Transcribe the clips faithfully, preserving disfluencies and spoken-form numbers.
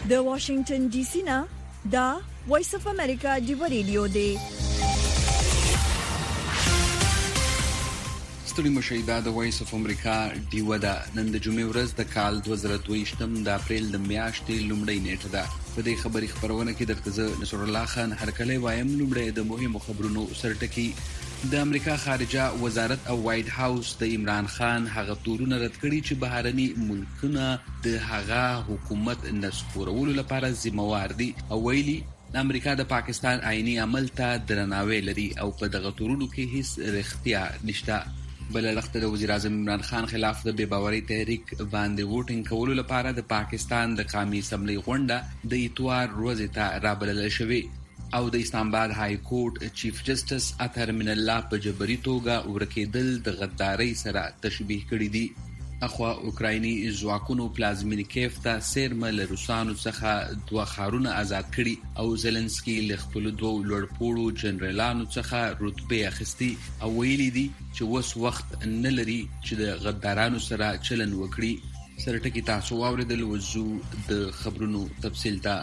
د واشنگټن ډي سي نه دا وایس اف امریکا دی ریډیو دی. ستړي مشي دا د وایس اف امریکا دی ودا نن د جمعې ورځ د کال دوه زره دوه ویشت د اپریل د میاشتې لومړۍ نیټه ده. په دې خبري خبرونه کې درته زه نصر الله خان هرکلی وایم. لومړی د مهمو خبرونو سرټکی. د امریکا خارجه وزارت او وایټ هاوس د عمران خان هغه تورونه رد کړي چې بهرني ملکونه د هغه حکومت نسکورولو لپاره ذمہوار دي او ویلي امریکا د پاکستان آئینی عمل ته درناوی لري او په دغه تورونو کې هیڅ رښتیا نشته. بل لخت د وزیر اعظم عمران خان خلاف د بے باورۍ تحریک باندې ووټینګ کولو لپاره د پاکستان د قومي اسمبلی غونډه د اتوار ورځې ته رابلل شوې او د اسلام آباد های کورټ چیف جسټس اطهر من الله په جبري توګه ورکېدل د غدارۍ سره تشبیه کړي دي. اخوا اوکرایني ځواکونو پلازمینې کیف ته سیرمه له روسانو څخه دوه ښارونه آزاد کړي او زلنسکي له خپلو دوو لوړپوړو جنرالانو څخه رتبې اخیستي او ویلي دي چې اوس وخت نه لري چې د غدارانو سره چلن وکړي. سرټکي تاسو واورېدل. وضو د خبرونو تفصیل ته.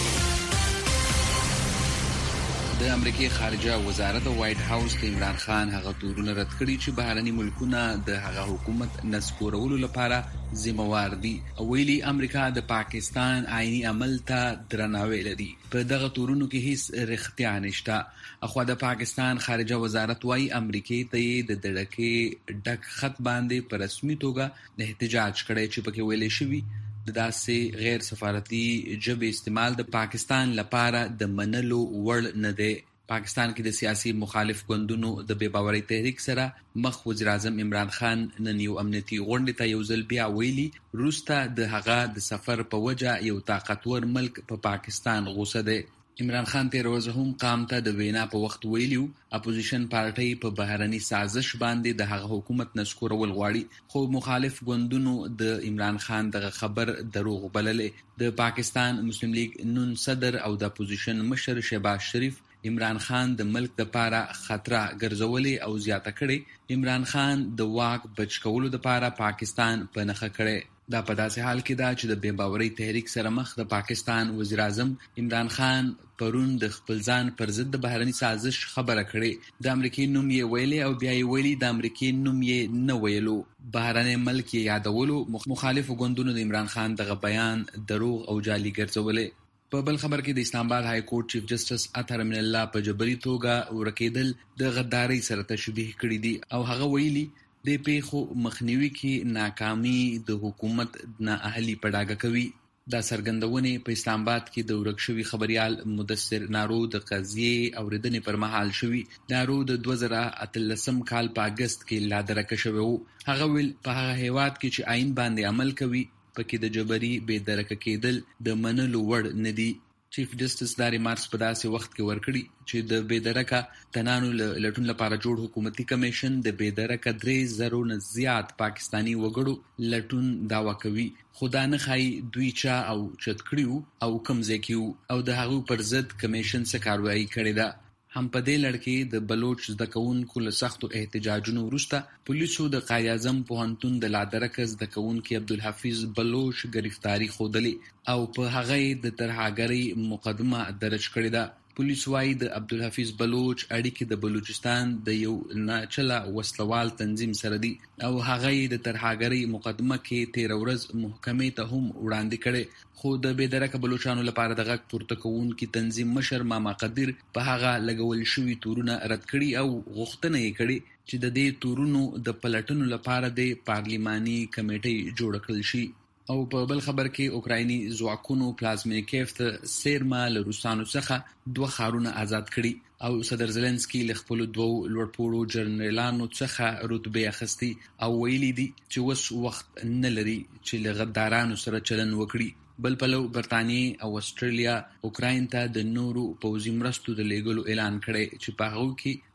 د امریکای خارجه وزارت او وایټ هاوس د عمران خان هغه تورونه رد کړي چې بهرني ملکونه د هغه حکومت نسکورولو لپاره ذمہوار دي او ویلي امریکا د پاکستان آئینی عمل ته درناوی لري. په دغه تورونو کې هیڅ رښتیا نشته. اخوا د پاکستان خارجه وزارت وايي امریکای ته د دړکې ډک خط باندې په رسمي توګه احتجاج کړي چې پکې ویلي شوی د داسې غیر سفارتي ژبې استعمال د پاکستان لپاره د منلو وړ نه دی. پاکستان کې د سیاسي مخالف ګوندونو د بے باورۍ تحریک سره مخ وزیر اعظم عمران خان نن یو امنیتي غونډې ته یو ځل بیا ویلي وروسته د هغه د سفر په وجه یو طاقتور ملک په پا پاکستان غوسه دی. عمران خان تیر ورځ هم قام ته د وینا په وخت ویلیو اپوزیشن پارټۍ په بهرني سازش باندې د هغه حکومت نسکورول غواړي خو مخالف ګوندونو د عمران خان دغه خبر دروغ بللې. د پاکستان مسلم لیگ نون صدر او د اپوزیشن مشر شهباز شریف عمران خان د ملک لپاره خطر ګرځولې او زیاته کړي. عمران خان د واک بچ کولو لپاره پاکستان په نخښه کړي. دا په داسې حال کې دا چې د بے باورۍ تحریک سره مخ د پاکستان وزیر اعظم عمران خان پرون د خپل ځان پر ضد د بهرني سازش خبره کړې. د امریکای نوم یې ویلي او بیا یې ویلي د امریکای نوم یې نه ویلو. بهرني ملک یې یادولو. مخالفو ګوندونو د عمران خان دغه بیان دروغ او جعلي ګرځولې. په بل خبر کې د اسلام آباد های کورټ چیف جسټس اطهر من الله په جبري توګه ورکېدل د غدارۍ سره تشبیه کړي دي او هغه ویلي د پیښو مخنیوي کې ناکامي د حکومت نااهلي په ډاګه کوي. دا څرګندونې په اسلام آباد کې د ورک شوي خبريال مدثر نارو د قضیې اوریدنې پر مهال شوي. نارو د دوه زره اتلسم کال په اگست کې لا درکه شوی وو. هغه ویل په هغه هیواد کې چې آئین باندې عمل کوي پکې د جبري بې درکه کېدل د منلو وړ نه دي. چیف جسټس داري مارس په داسې وخت کې ورکړي چې د بې درکه تنانو لټون لپاره جوړ حکومتي کمیشن د بې درکه درې زرو نه زیات پاکستانی وګړو لټون داوا کوي. خدا نه خای دوی چا او چت کړیو او کم ځکیو او د هغو پر ضد کمیشن څخه کاروایی کړې ده. هم په دې لړ کې د بلوچ زده کوونکو له سختو احتجاجونو وروسته پولیسو د قائد اعظم پوهنتون د لادرکه زده کوونکي عبدالحفیظ بلوچ گرفتاری ښودلې او په هغه د ترهګرۍ مقدمه درج کړې ده. پولیس وايي د عبدالحفیظ بلوچ اړیکې د بلوچستان د یو ناچله وسلوال تنظیم سره دي او هغه د ترهګرۍ مقدمه کې تیر ورځ محکمې ته هم وړاندې کړي. خو د بې درکه بلوچانو لپاره د غږ پورته کوونکي تنظیم مشر ماما قدیر په هغه لګول شوي تورونه رد کړي او غوښتنه یې کړې چې د دې تورونو د پلټنو لپاره د پارلیماني کمیټې جوړ کړل شي. او په بل خبر کې اوکرایني ځواکونو پلازمینې کیف ته سیرما له روسانو څخه دوه ښارونه آزاد کړي او صدر زلنسکي له خپلو دوو لوړپوړو جنرالانو څخه رتبې اخیستي او ویلي دي چې اوس وخت نه لري چې له غدارانو سره چلن وکړي. بل پلو برتانیې او استرالیا اوکراین ته د نورو پوځي مرستو د لیږلو اعلان کړی چې په هغو کې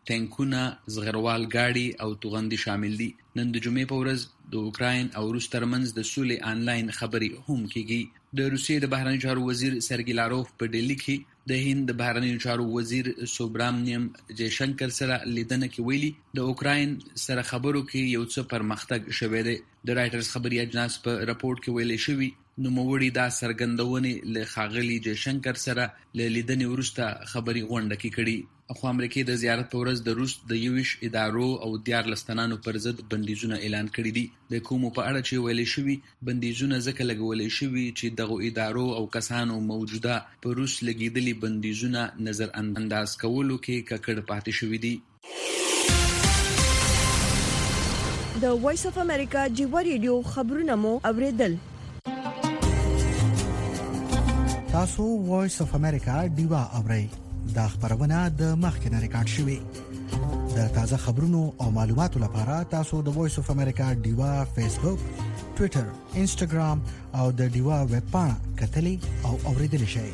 ټانکونه، زغروال ګاډي او توغندي شامل دي. نن د جمعې په ورځ د اوکراین او روس ترمنځ د سولې آنلاین خبرې هم کیږي. د روسیې د بهرنیو چارو وزیر سرګی لاروف په ډیلي کې د هند د بهرنیو چارو وزیر سوبرامنیم جیشنکر سره لیدنه کې ویلي د اوکراین سره خبرو کې یو څه پرمختګ شوی دی. د رایټرز خبري اجناس په راپورټ کې ویلي شوی نوموړي دا څرګندونې له ښاغلي جیشنکر سره له لیدنې وروسته خبري غونډه کې کړي. خو امریکې د زیارت په ورځ د روس د یویش ادارو او دیارلس تنانو پر ضد بندیزونه اعلان کړي دي. د کومو په اړه چې ویلي شوي بندیزونه ځکه لګولي شوي چې دغو ادارو او کسانو موجوده په روس لګیدلي بندیزونه نظر انداز کولو کې ککړ پاتې شوي دي. د وایس اف امریکا جیوا ریډیو خبرونه مو اوریدل. تاسو وایس اف امریکا دیوا اورئ. دا خبرونه د مخکنه ریکارډ شوې. د تازه خبرونو او معلوماتو لپاره تاسو د وایس اف امریکا دیوا فیسبوک، ټوئیټر، انسټاګرام او د دیوا ویب پاڼه کتلې او اوریدل شئ.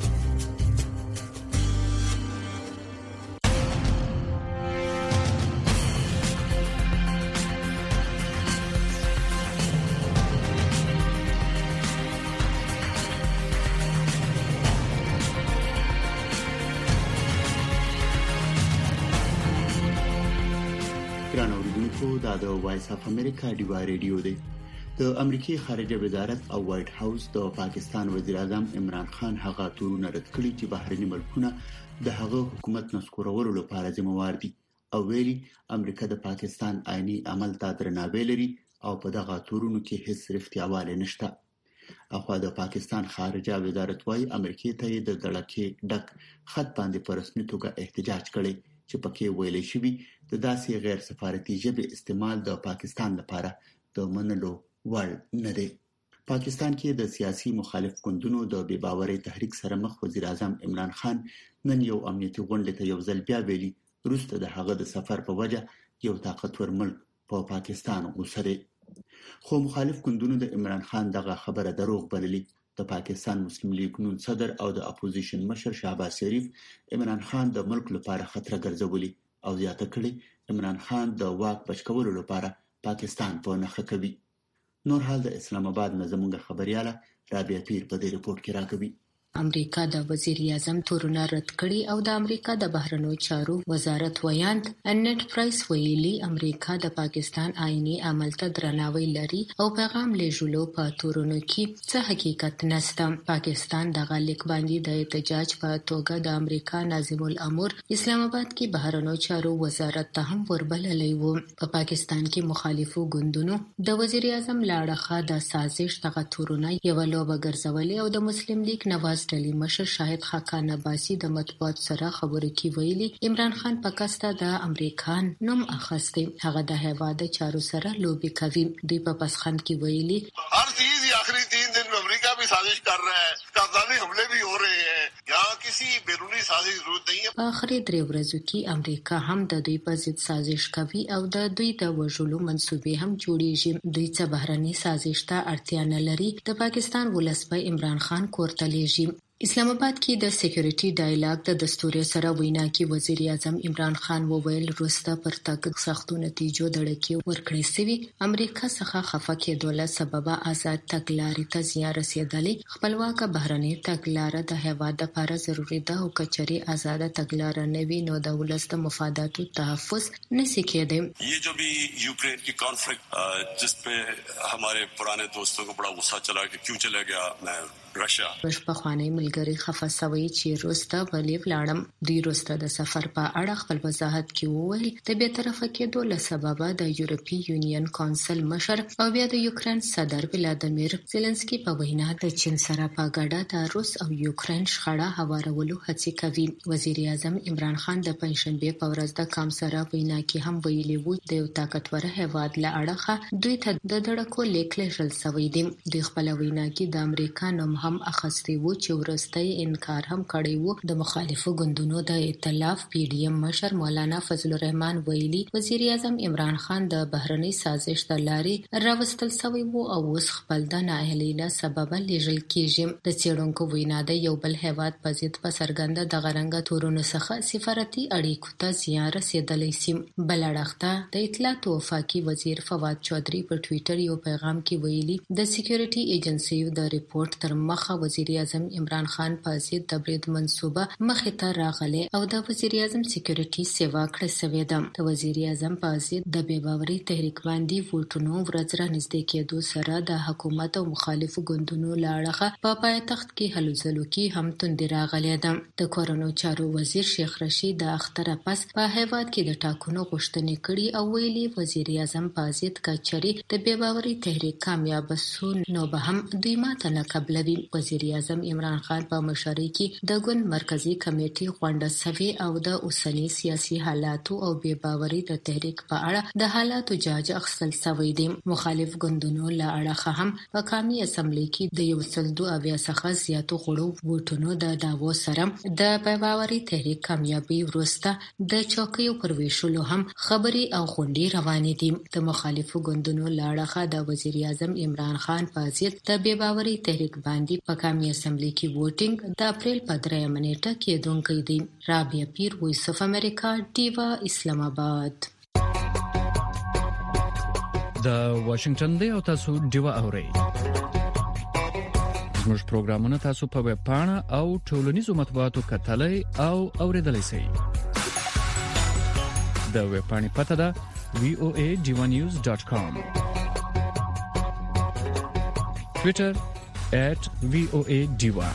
دا د وایس اف امریکا دیوا ریډیو دی. د امریکای خارجه وزارت او وایټ هاوس د پاکستان وزیر اعظم عمران خان هغه تورونه رد کړي چې بهرني ملکونه د هغه حکومت نسکورولو لپاره ذمہوار دي او ویلي امریکا د پاکستان آئینی عمل ته درناوی لري او په دغه تورونو کې هیڅ رښتیاوالی نشته. اخوا د پاکستان خارجه وزارت وايي امریکای ته د دړکې ډک خط باندې په رسمي توګه احتجاج کړي چې پکې ویل شوی د داسې غیر سفارتي ژبې استعمال د پاکستان لپاره د منلو وړ نه دی. پاکستان کې د سیاسي مخالف ګوندونو د بې باورۍ تحریک سره مخ وزیر اعظم عمران خان نن یو امنیتي غونډه ته یو ځل بیا ویلي وروسته د هغه د سفر په وجه یو طاقتور ملک په پا پاکستان غوسه دی. خو مخالف ګوندونو د عمران خان دغه خبره دروغ بللي. د پاکستان مسلم لیگ نون صدر او د اپوزیشن مشر شهباز شریف عمران خان د ملک لپاره خطر ګرځولي او زیاته کړي عمران خان د واک بچکولو لپاره پاکستان په نخښه کوي. نور حال د اسلام آباد نه زموږ خبرياله رابعه پیر په دې رپورت کې راکوي. امریکا د وزیر اعظم تورونه رد کړي او د امریکا د بهرنیو چارو وزارت ویاند انټ پرایس ویلي امریکا د پاکستان آئینی عمل ته درناوی لري او پیغام لېږلو په تورونو کې څه حقیقت نشته. پاکستان دغه لیک باندې د احتجاج په توګه د امریکا ناظم الامور اسلام آباد کې بهرنیو چارو وزارت ته هم وربللی و. په پاکستان کې مخالفو ګوندونو د وزیر اعظم لاړخه د سازش دغه تورونه یو لوبه ګرځولې او د مسلم لیگ نواز ډلې مشر شاهد خاقان عباسي د مطبوعات سره خبرو کې ویلي عمران خان په کاسته د امریکان نوم اخیستی هغه د هیواد چارو سره لوبي کوي. دوی په پسخند کې ویلي هر چیز آخری تین दिन में अमेरिका भी साजिश कर रहा है, तालिबानी हमले भी हो रहे हैं, यहाँ किसी बैरूनी साजिश जरूरत नहीं है. په آخري درې ورځو کې امریکا هم د دوی په ضد سازش کوي او د دوی د وژلو منصوبې هم جوړیږي. دوی څه بهرني سازش ته اړتیا نه لري. د پاکستان ولس په عمران خان کورته لیږي. اسلام آباد کې د سکیورټي ډایلاګ د دستور سره وینا کې وزیر اعظم عمران خان وویل روسته پر تګ سختو نتیجو دړکې ورکړې سوي. امریکا څخه خفه کېدو له سببه آزاد تګلارې ته زیان رسېدلې. خپلواک بهرنۍ تګلاره د هیواد لپاره ضروري ده او کچري آزاد تګلاره نه وي نو د ولس د مفاداتو تحفظ نشي کېدای. ये जो भी यूक्रेन की कॉन्फ्लिक्ट जिस पे हमारे पुराने दोस्तों को बड़ा गुस्सा चला कि क्यों चला गया मैं رشیا په خواني ملګری خفه سوي چې روسته بلی ولاړم. دوی روسته د سفر په اړه خپل وضاحت کې وویل د بې طرفه کېدو له سببه د یورپی یونین کونسل مشر او بیا د یوکرين صدر ولادیمیر زيلنسکي په وینا د چین سره په ګډه د روس او یوکرين شخړه هوارولو هڅه کوي. وزیر اعظم عمران خان د پنځشنبه په ورځ د کام سره وینا کې هم ویلي وو د یو طاقتور هیواد له اړخه دوی ته د دړکو لیک لېږل شوی دی. د خپل وینا کې د امریکا نوم هم اخستي وو چې ورستۍ انکار هم کړی وو. د مخالفو ګوندونو د ائتلاف پی ډی ایم مشر مولانا فضل الرحمن ویلي وزیر اعظم عمران خان د بهرنۍ سازش د لارې راوستل شوی وو او اوس خپل د نااهلۍ له سببه لیږل کیږي. د څېړونکو وینا د یو بل هیواد په ضد په څرګنده د غرنګ تورونو څخه سفارتي اړیکو ته زیان رسیدلی سي. بل اړخ ته د اطلاعات او وفاقي وزیر فواد چودھری په ټوئیټر یو پیغام کې ویلي د سکیورټي ایجنسیو د ریپورت تر مخه وزیر اعظم عمران خان په ضد د برید منصوبه مخې ته راغله او د وزیر اعظم سکیورټي سیوا کړې شوې ده. د وزیر اعظم په ضد د بې باورۍ تحریک باندې ووټونو ورځ را نږدې کېدو سره د حکومت او مخالفو ګوندونو له اړخه په پایتخت کې هلو ځلو کې هم توندي راغلې ده. د کورونو چارو وزیر شیخ رشید د اختره پس په هیواد کې د ټاکنو غوښتنې کړي او ویلي وزیر اعظم په ضد کچري د بې باورۍ تحریک کامیاب شو نو به هم دوی ماته نه قبلوي. وزیر اعظم عمران خان په مشرۍ کې د ګوند مرکزی کمیټې غونډه سوي او د اوسنی سیاسي حالاتو او بې باورۍ د تحریک په اړه د حالاتو جاج اخیستل شوی دی. مخالف ګوندونو له اړخه هم په قومي اسمبلی کې د یو سل دوه اویا څخه زیاتو غړو ووټونو د داوو سره د بې باورۍ تحریک کامیابی وروسته د چوکیو پر ویشلو هم خبري او غونډې روانې دي. د مخالفو ګوندونو له اړخه د وزیر اعظم عمران خان په ضد د بې باورۍ تحریک باندې په قومي اسمبلی کې ووټینګ د اپریل په دریمه نیټه کېدونکی دی. رابعه پیر، وایس اف امریکا، ډیوا، اسلام آباد. د واشنگټن دی او تاسو ډیوا اورئ. زموږ پروګرامونه تاسو په ویب پاڼه او ټولنیزو مطبوعاتو کتلای او اوریدلای شئ. د ویب پاڼې پته ده وی او ای ډیوا نیوز ډاټ کام. ټوئیټر ایٹ وی او ای ډیوا.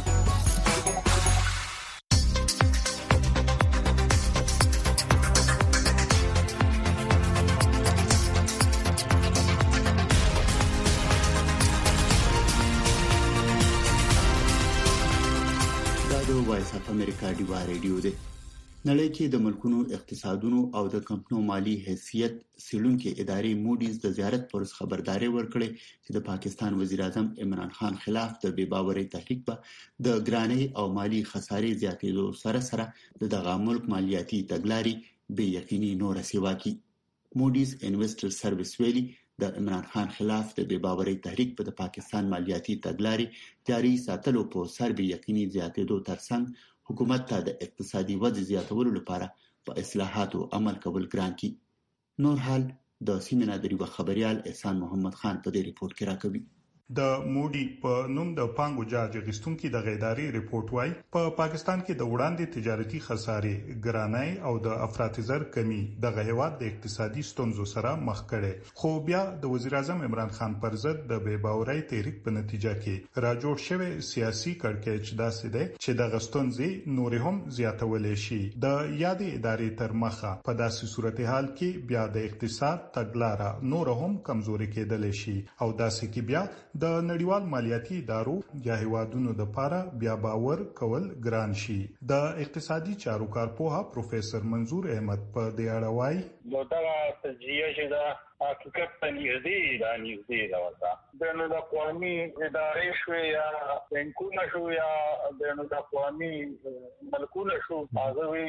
وایس اف امریکا ډیوا ریډیو دی. نړۍ کې د ملکونو اقتصادونو او د کمپنیو مالی حیثیت سیلونکو ادارې موډیز د زیارت پر خبرداري ورکړې چې د پاکستان وزیر اعظم عمران خان خلاف د بې باورۍ تحریک په د ګرانۍ او مالی خسارې زیاتېدو سره سره د دغه ملک مالیاتي تګلاري بې یقیني نور سیوا کی. موډیز انویسټر سرویس ویلي د عمران خان خلاف د بې باورۍ تحریک په د پاکستان مالیاتي تګلاري جاري ساتلو په سر بې یقیني زیاتېدو ترڅنګ حکومت ته د اقتصادي وضع زیاتولو لپاره په اصلاحاتو عمل کول ګران کی. نور حال د سیمه نادری و خبريال احسان محمد خان په دې ریپورت کې راکوي. د موډي په نوم د پانګو جاج غستونکو د غیداري ریپورت وای په پا پاکستان کې د وړاندې تجارتي خسارې ګرانۍ او د افراط زر کمی د غهوات د اقتصادي ستونزو سره مخ کړي. خو بیا د وزیر اعظم عمران خان پر ضد د بې باورۍ تحریک په نتیجه کې را جوړ شوی سیاسي کړکېچ داسې دی چې د غستونځي نور هم زیاتولې شي. د یادې ادارې تر مخه په داسې صورتحال کې بیا د اقتصاد تګلارې نور هم کمزوري کېدل شي او داسې کې بیا د نړیوال مالیاتي ادارو یا هیوادونو د لپاره بیا باور کول ګران شي. د اقتصادي چارو کارپوه پروفیسور منظور احمد په دې اړه وایي نو دا تجزیه چې دا حقیقت ته نږدې دا نږدې دا وتا د نو د قومي ادارې شو یا بانکونه شو یا د نو د قومي ملکونه شو هغه وی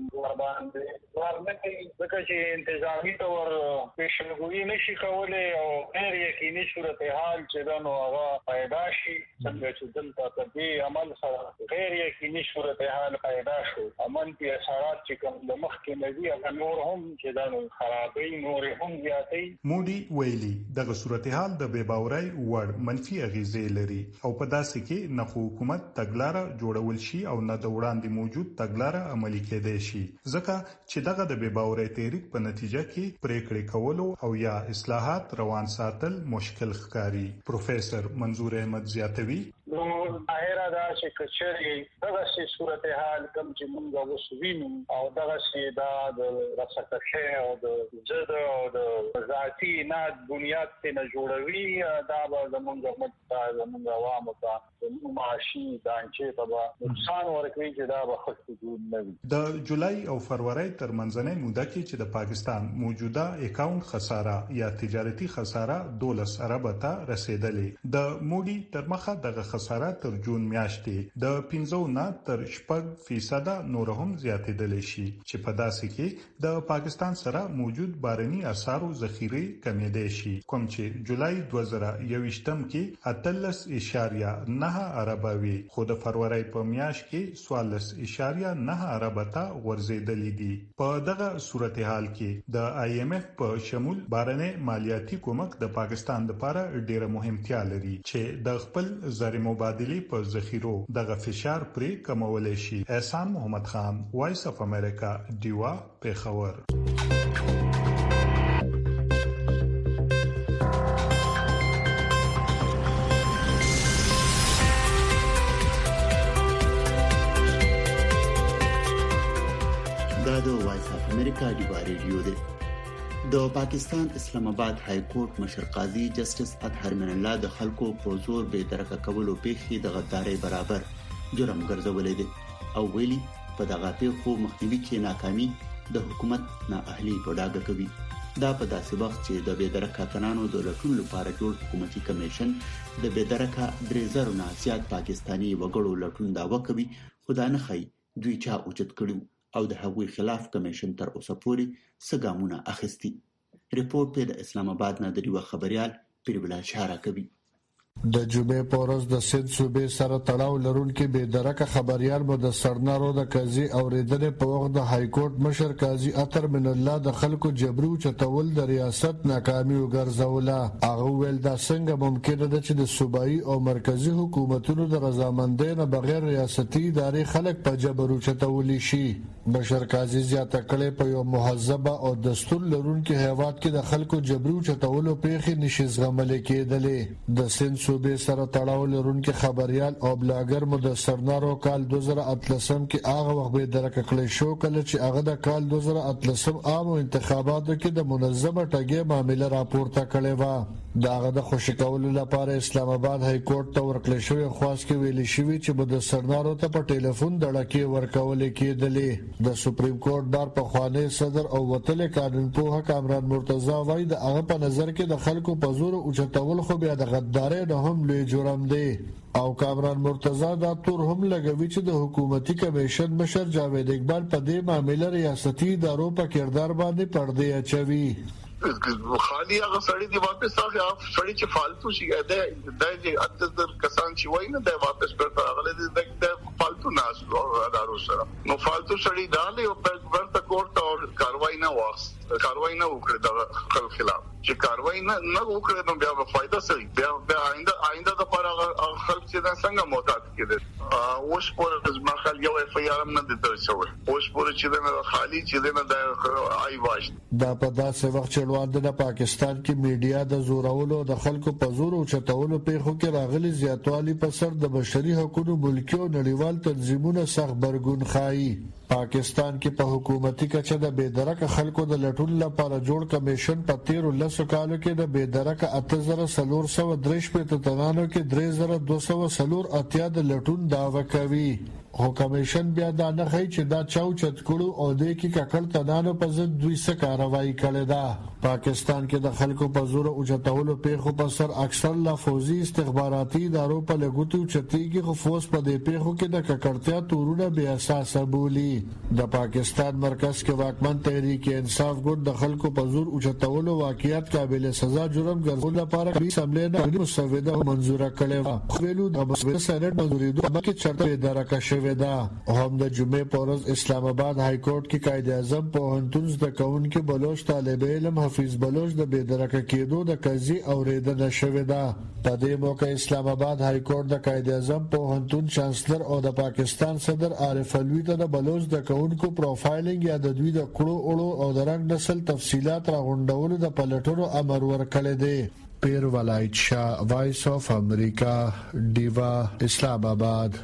باندې ورنکه ځکه چې انتظامی تور پیشنګوئی نشي کولای او غیر یقیني صورتحال چې دا نو هغه پیدا شي څنګه چې دلته په دې عمل سره غیر یقیني صورتحال پیدا شو امن په اثرات چې کوم د مخ کې نوي هغه نور هم چې دا نو خرابې نور هم زیاتې. موډي ویلي دغه صورتحال د بې باورۍ وړ منفي اغیزې لري او په داسې کې نه حکومت تګلارې جوړول شي او نه د وړاندې موجود تګلارې عملي کېدای شي ځکه چې دغه د بې باورۍ تحریک په نتیجه کې پریکړې کولو او یا اصلاحات روان ساتل مشکل ښکاري. پروفیسور منظور احمد زیاتوي نو ظاهره دا چې کچري دغه سي صورتحال کوم چې موږ وسوینو او دغه سي دا د رسکشه او د جد او د ذاتی نه بنیاد ته نه جوړوي دا به زمونږ مت زمونږ عوامو ته معاشي دانچې ته نقصان ورکوي چې دا به خصوصي نه وي. د جولای او فروری تر منځنۍ موده کې چې د پاکستان موجوده اکاونټ خساره یا تجارتي خساره دولس ارب ته رسیدلې. د موډي تر مخه دغه خساره تر جون میاشتې د پنځه نه تر شپږ فیصد نور هم زیاتېدل شي چې په داسې کې د پاکستان سره موجود بارني اسارو ذخیره کمیدای شي کوم چې جولای دوه زره یوویشتم کې اتلس اشاریه نه عربوي خو د فروری په میاشت کې څوارلس اشاریه نه عربته ورزيدلې دي په دغه صورتحال کې د آی ایم ایف په شمول بارني مالیاتي کومک د پاکستان لپاره ډیره مهمتیا لري چې د خپل زر مبادله په ذخیرو دغه فشار پرې کمولای شي. احسان محمد خان، وایس اف امریکا، ډیوا، پیښور. دا د وایس اف امریکا ډیوا ریډیو دی. د پاکستان اسلام آباد های کورټ مشر قاضي جسټس اطهر من الله د خلکو په زور به درکه کولو پیښې د غداري برابر جرم ګرځولې دي او ویلي په دغه پیښو مخنیوي کې ناکامي د حکومت نااهلي په ډاګه کوي. دا په داسې وخت چې د بېدرکه کسانو د لټون لپاره جوړ حکومتي کمیشن د بېدرکه درې زره نه زیات پاکستانی وګړو لټون داوا کوي خو دا نه خي دوی چا اوچت کړو او د هغوی خلاف کمیشن تر اوسه پورې سګامونه اخیستي. ریپورت په د اسلام آباد نه د یو خبريال پیربلا اشاره کوي. د جمعې پورز د سند صوبې سره تړاو لرونکي به درکه خبريال مو د سرنارو د قاضي اوریدنې په وخت د های کورټ مشر قاضي اطهر من الله د خلکو جبرو چتول د ریاست ناکامي وګرځوله. هغه ویل دا څنګه ممکن ده چې د صوبایي او مرکزی حکومتونو د رضامندۍ نه بغیر ریاستي ادارې خلک په جبرو چتول شي. بشر قاضي زیاته کړي په یو مهذبه او دستور لرونکي هیواد کې د خلکو جبرو چتولو پیښې نشي زغمل کېدلې. د سند صوبې سره تړاو لرونکي خبريال او بلاګر مو د سرنارو کال دوه زره اتلسم کې هغه وخت به درکه کړی شو کله چې هغه د کال دوه زره اتلسم عام انتخاباتو کې د منظمه ټاګي معاملې راپورته کړې و. داغه د خوشی کولو لپاره اسلام آباد های کورټ ته ورکړل شوی خواست کې ویل شوی چې به د سرنارو ته په ټلیفون دړکې ورکول کېدلې. د سپریم کورټ بار په خوانی صدر او وتل قانون پوها کامران مرتضی وای د هغه په نظر کې د خلکو په زور او چتول خو بیا د غدارۍ نه هم لوی جرم دی او کامران مرتضی دا تور هم لګوي چې د حکومتي کمیشن مشر جاوید اقبال په دې معاملې ریاستي ادارو په کردار باندې پردې اچوي. خالی هغه سړی دی واپس هغه سړی چې فالتو شي دا د اتذر کسان چې وای نه دا واپس پر هغه د فالتو ناس ادارو سره نو فالتو سړی دا له ورته کورټ او کاروای نه واس کاروای نه وکړي د خلک خلاف چې کاروای نه نه وکړي نو بیا به فائدہ سي بیا بیا آینده آینده د پر خلک چې دا څنګه محتاط کېدل اوس پر ما خل یو اف ای ار نه د ترڅول اوس پر چې دا خالی چې دا آی واش دا په داسې وخت چې د پاکستان کې میډیا د زورولو د خلکو په زور او چتولو پیښو کې راغلي زیاتوالی په سر د بشري حقوقو ملکي او نړیوال تنظیمونو سخت برګون خایي. پاکستان کې په حکومتي کچه د بېدرکه خلکو د لټون لپاره جوړ کمیشن په تیرو لسو کالو کې د بېدرکه اته زره څلور سوه درې شپېته تنانو کې درې زره دوه سوه څلور اتیا د لټون دعوه کوي. خو کمیشن بیا دا نه ښیي چې دا چاو چت کړو او د کې ککړ تنانو په ضد دوی څه کاروایی کړې ده. پاکستان کې د خلکو په زور او چتولو پیښو په سر اکثر لا فوزي استخباراتي ادارو په لګوتو چتيږي خو فوز په دې پیښو کې د ککړتیا تورونه بیا اساس بولی. د پاکستان مرکز کې واکمن تحریک انصاف ګوند د خلکو په زور او چتولو واقعیت قابل سزا جرم ګرځول لپاره کبي سملې نه مسوده منزوره کړې و. خو د مسوده سند منزوري دوه کې چرته درکه شوی دا. هم د جمعې پورز اسلام آباد های کورټ کې قائد اعظم په هنتون د کونکو بلوچ طالب علم حفیظ بلوچ د بېدرکه کېدو د قاضي اوریدنه شوې ده. په دې موقع اسلام آباد های کورټ د قائد اعظم په هنتون چانسلر او د پاکستان صدر عارف الوی ته د بلوچ د کونکو پروفایلینګ یا د دوی د کړو اړو او د رنګ نسل تفصيلات راغونډولو د پلټونو امر ورکړی دی. پیر ولایت شاه، وایس اف امریکا، ډیوا، اسلام آباد.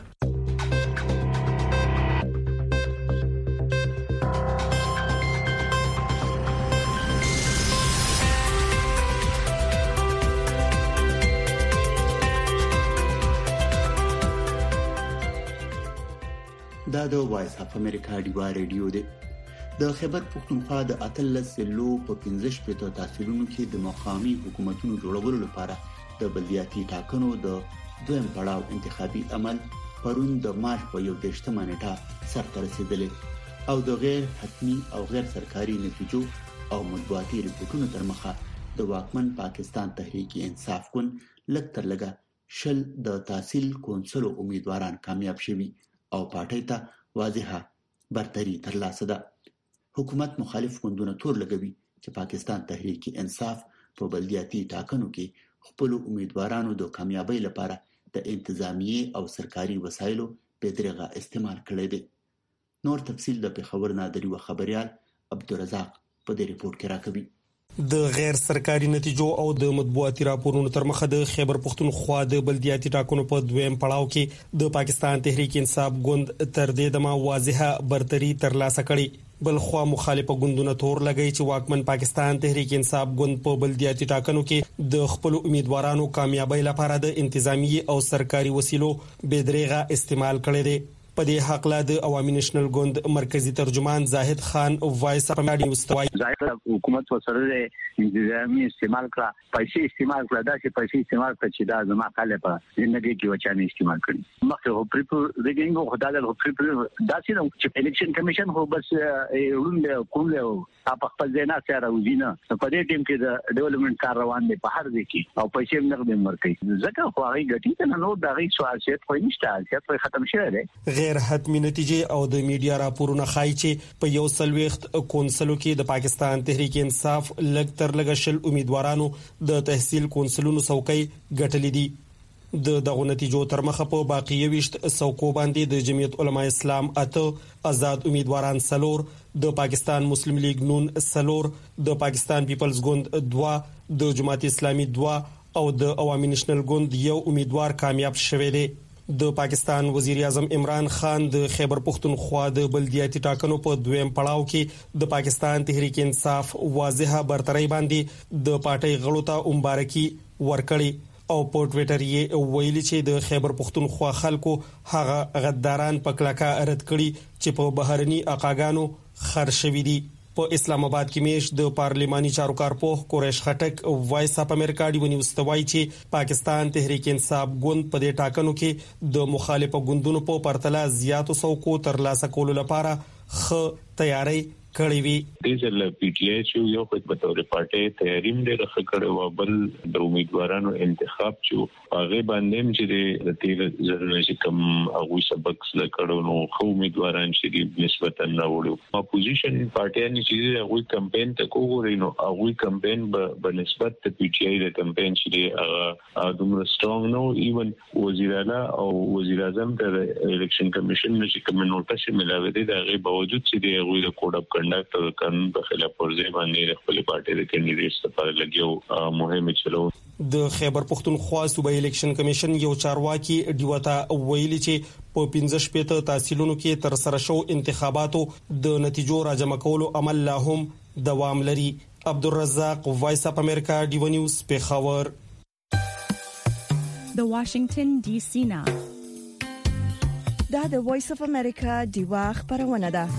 دا د وایس اف امریکا ډیوا ریډیو دی. د خیبر پښتونخوا د اتلس ضلعو په پنځه شپېته تحصیلونو کې د مقامي حکومتونو جوړولو لپاره د بلدیاتي ټاکنو د دویم پړاو انتخابي عمل پرون د مارچ په یو دشتمه نیټه سرته رسیدلې او د غیر حتمی او غیر سرکاري نتیجو او مطبوعاتي ریپورتونو تر مخه د واکمن پاکستان تحریک انصاف ګوند لږ تر لږه شل د تحصیل کونسل امیدواران کامیاب شوي او پارټۍ ته واضحه برتري ترلاسه ده. حکومت مخالف ګوندونه تور لګوي چې پاکستان تحریک انصاف په بلدیاتي ټاکنو کې خپل امیدوارانو د کامیابی لپاره د انتظامی او سرکاري وسایلو بېدرغه استعمال کړی دی. نور تفصیل د پیښور نادری و خبريال عبدالرزاق په دې ریپورت کې راکوي. د غیر سرکاري نتیجو او د مطبوعاتي راپورونو تر مخه د خیبر پختونخوا د بلدیاتي ټاکنو په دویم پړاو کې د پاکستان تحریک انصاف ګوند تر دې دمه واضحه برتري ترلاسه کړې. بل خوا مخالفه ګوندونه تور لګی چې واکمن پاکستان تحریک انصاف ګوند په بلدیاتي ټاکنو کې د خپل امیدوارانو کامیابی لپاره د انتظامی او سرکاري وسیلو بېدرغه استعمال کړی دی. په دې حق لا د عوامي نېشنل ګوند مرکزی ترجمان زاهد خان وایس اپ امریکا مستوي ظاهر حکومت وسره انتظامی استعمال کړه پیسې استعمال کړه دا چې پیسې استعمال کړه چې دا زما خاله په زندګي کې وچانه استعمال کړي مخکې هو پریپر ریګینګ خو دا د پریپر دا چې الیکشن کمیشن هو بس ورونه کوم له په خپل ځای سره وزینه په دې ټیم کې د ډیولپمنٹ کار روان دی په هر ځای کې او پیسې موږ به ورکړي ځکه خو هغه ګټي ته نو دا غي سوالات خو نشته چې ختم شوه دی. غیر حتمی نتیجې او د میډیا راپورونه ښایي چې په یو سلويخت کونسلو کې د پاکستان تحریک انصاف لږ تر لږه شل امیدوارانو د تحصیل کونسلونو څوکۍ ګټلې دي. د دغه نتیجو تر مخه په باقی یوشت څوکو باندې د جمعیت علما اسلام اته آزاد امیدواران سلور د پاکستان مسلم لیگ نون سلور د پاکستان پیپلز ګوند دوا د جماعت اسلامي دوا او د عوامي نېشنل ګوند یو امیدوار کامیاب شوه دی. د پاکستان وزیر اعظم عمران خان د خیبر پختونخوا د بلدیاتي ټاکنو په دویم پړاو کې د پاکستان تحریک انصاف واضحه برتري باندې د پارټۍ غړو ته مبارکي ورکړي او په ټوئیټر یې ویلي چې د خیبر پختونخوا خلکو هغه غداران په کلکه رد کړي چې په بهرني اقاګانو خرشوي دي. په اسلام آباد کې میش د پارلماني چارو کارپوه قریش خټک وایس اپ امریکا دی ونی واستوي چې پاکستان تحریک انصاف ګوند په دې ټاکنو کې د مخالفه ګوندونو په پرتله زیاتو څوکو ترلاسه کولو لپاره خ تیاری کړی وی. د زل پی ټی آی چې یو خدای په تور پارټي تیاریم ډېر ښه کړو او بل د امیدوارانو انتخاب چې هغه باندې چې د تیر زرنه چې کوم هغه سبق سره کړو نو خو امیدواران چې نسبتا راوړو اپوزیشن پارټیان چې هغه کمپاین ته کووري نو هغه کمپاین په نسبت د پی ټی آی د کمپاین چې هغه دومره سترونګ نو ایون وزیر اعلی او وزیر اعظم د الیکشن کمیشن چې کوم نوټس ملاوي دي د هغه باوجود چې هغه د کوډ اپ کنډکټر قانون په خلاف ورزي باندې خپل پارټي د کینډیډیټس لپاره لګیو مهم چلو. د خیبر پختونخوا صوبایي الیکشن کمیشن یو چارواکي دیوتا ویلي چې په پنځه شپږ تحصیلونو کې تر سره شو انتخاباتو د نتیجو راجمع کولو عمل لا هم دوام لري. عبدالرزاق وایس اپ امریکا دی نیوز پیښور. د واشنگټن ډي سي نا دا د وایس اپ امریکا دی واخ پرونه ده.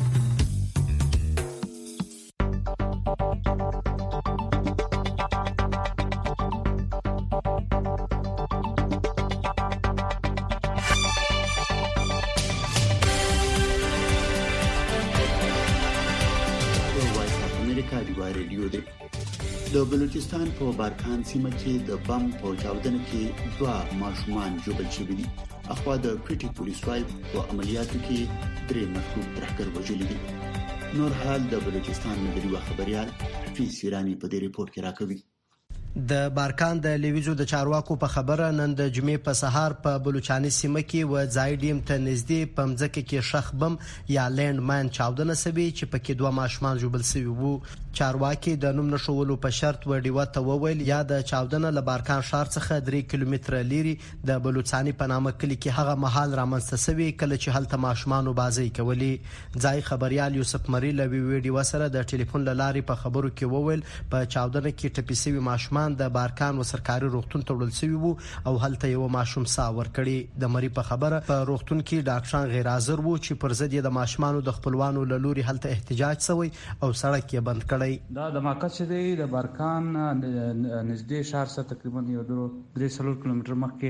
د بلوچستان په بارکان سیمه کې د بم په چاودنه کې دوه ماشومان جوړل شوي دي. اخوا د پریټي پولیس وايي په عملیاتو کې درې مخلوق ترهګر وژل دي. نور حال د بلوچستان مدري و خبريال فیض سیرانی په دې ریپورت کې راکوي. د بارکان د لیویزو د چارواکو په خبره نن د جمعې په سهار په بلوچستان سیمه کې و ځای ډیم ته نږدې په مځکه کې شخ بم یا لینډ ماین چاودنه سوي چې پکې دوه ماشومان ژوبل شوي وو. چارواکي د نوم نشولو په شرط و ډیوه ته وویل یا د چاودنه له بارکان ښار څخه درې کیلومتره لري د بلوچستان په نامه کلی کې هغه محل رامنځته شوی کله چې هلته ماشومان بازی کوي. ځای خبريال یوسف مری لوي ویډیو سره د ټلیفون لارې په خبرو کې وویل په چاودنه کې ټپي شوی ماشومان د بارکان و سرکاري روغتون ته وړل شوی وو او هلته یو ماشوم سا ور کړی. د مری په خبره په روغتون کې ډاکټران غیر حاضر وو چې پر ضد د ماشومان د خپلوانو لوري هلته احتجاج شوی او سړک یې بند کړی. دا د ماکس دی د بارکان نږدې شهر څخه تقریبا یو درې سلور کیلومتر مخکې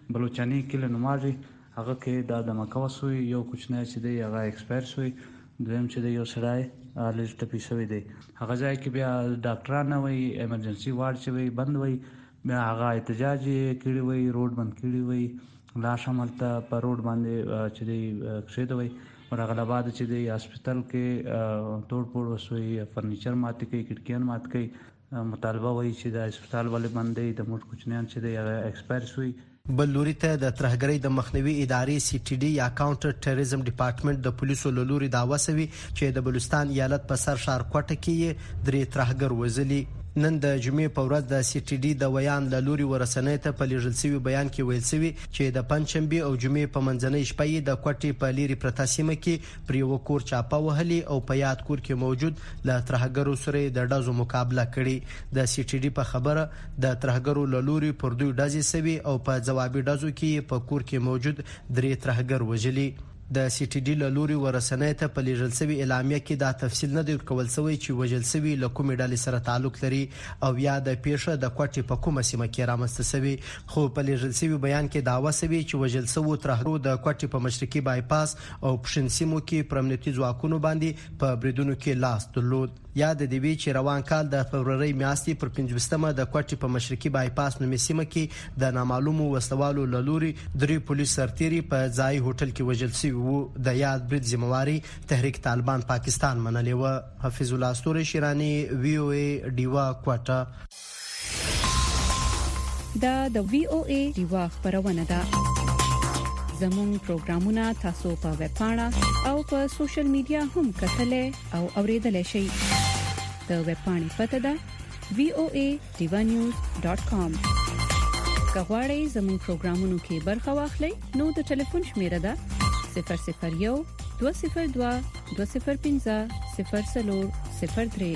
بلوچستاني کله نماجي هغه کې دا د مکوسوي یو کوچنی چې دی هغه ایکسپایر شوی دویم چې دی یو سړی لږ ټپي شوی دی هغه ځای کې بیا ډاکټران وي ایمرجنسي وارډ چې وي بند وي بیا هغه احتجاج کړی وي روډ بند کړی وي لا شمالته په روډ باندې چې دی کښې وي ورغلاباد چې دی هسپتال کې توړ پوړ وسوي فرنیچر مات کړي کټکیان مات کړي مطالبه وایي چې د هسپتال ولې بند دی د موټ کوچنیان چې دی هغه ایکسپایر شوی بل لوري ته د ترهګرۍ د مخنیوي ادارې سی ټي ډي یا کاونټر ټیرریزم ډپارټمنټ د پولیسو له لوري دعوه شوی چې د بلوچستان ایالت په سر ښار کوټه کې درې ترهګر وژلي نن د جمعې په ورځ د سی ټي ډي د ویان له لوري ورسنۍ ته په لیږل شوي بیان کې ویل شوي چې د پنجشنبې او جمعې په منځنۍ شپه یې د کوټې په لیرې پرته سیمه کې پر یوه کور چاپه وهلي او په یاد کور کې موجود له ترهګرو سره د ډزو مقابله کړې د سی ټي ډي په خبره د ترهګرو له لوري پر دوی ډزې شوي او په ځوابي ډزو کې په کور کې موجود درې ترهګر وژلي د سی ټي ډي له لوري ورسنۍ ته په لیږل شوي اعلامیه کې دا تفصیل نه دی ورکول شوی چې وژل شوي له کومې ډلې سره تعلق لري او یا د پیښه د کوټې په کومه سیمه کې رامنځته شوې خو په لیږل شوي بیان کې دعوه شوې چې وژل شوو ترهګرو د کوټې په مشرقي بایپاس او پښین سیمو کې پر امنیتي ځواکونو باندې په بریدونو کې لاس درلود یاد دی وی چې روان کال د فبرवरी میاشتې پر پنځوستمه د کوټې په مشرقي بایپاس نومې سیمه کې د نامعلومو وسلوالو له لوري درې پولیس سرتیري په ځای هوټل کې وژل شوي وو د یاد برید ذمہواری تحریک طالبان پاکستان منلې و حفیظ الله استوري شیرانی وی او ای ډیوا کوټه دا د وی او ای ډیوا خبرونه ده زموږ پروګرامونه تاسو په ویب پاڼه او په سوشل میډیا هم کتلای او اوریدلای شئ د ویب پاڼې پته ده وی او ای ډیوا نیوز ډاټ کام کغواړئ زموږ پروګرامونو کې برخه واخلئ نو د ټلیفون شمیره ده صفر صفر یو دوه صفر دوه دوه صفر پنځه صفر څلور صفر درې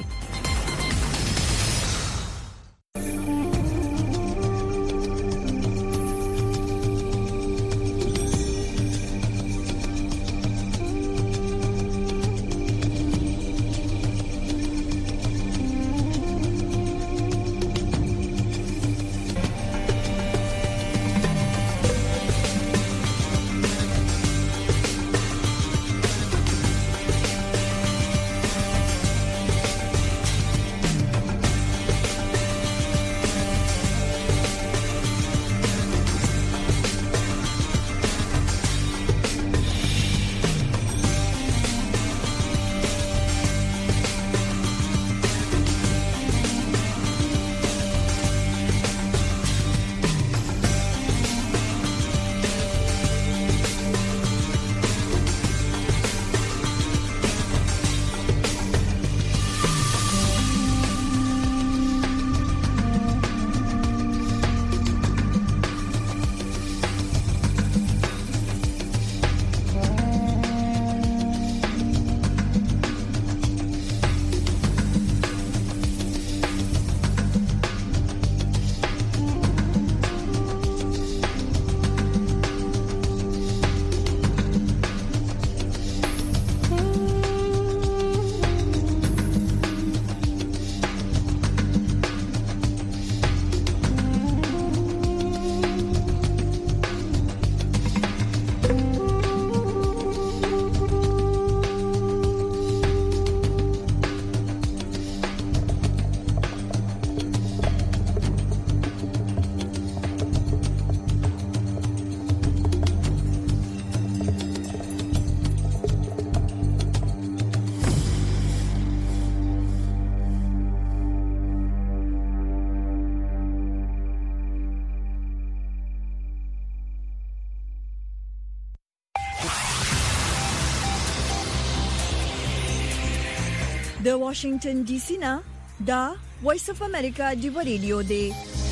د واشنگټن ډي سي نه دا وایس اف امریکا دی ریډیو دی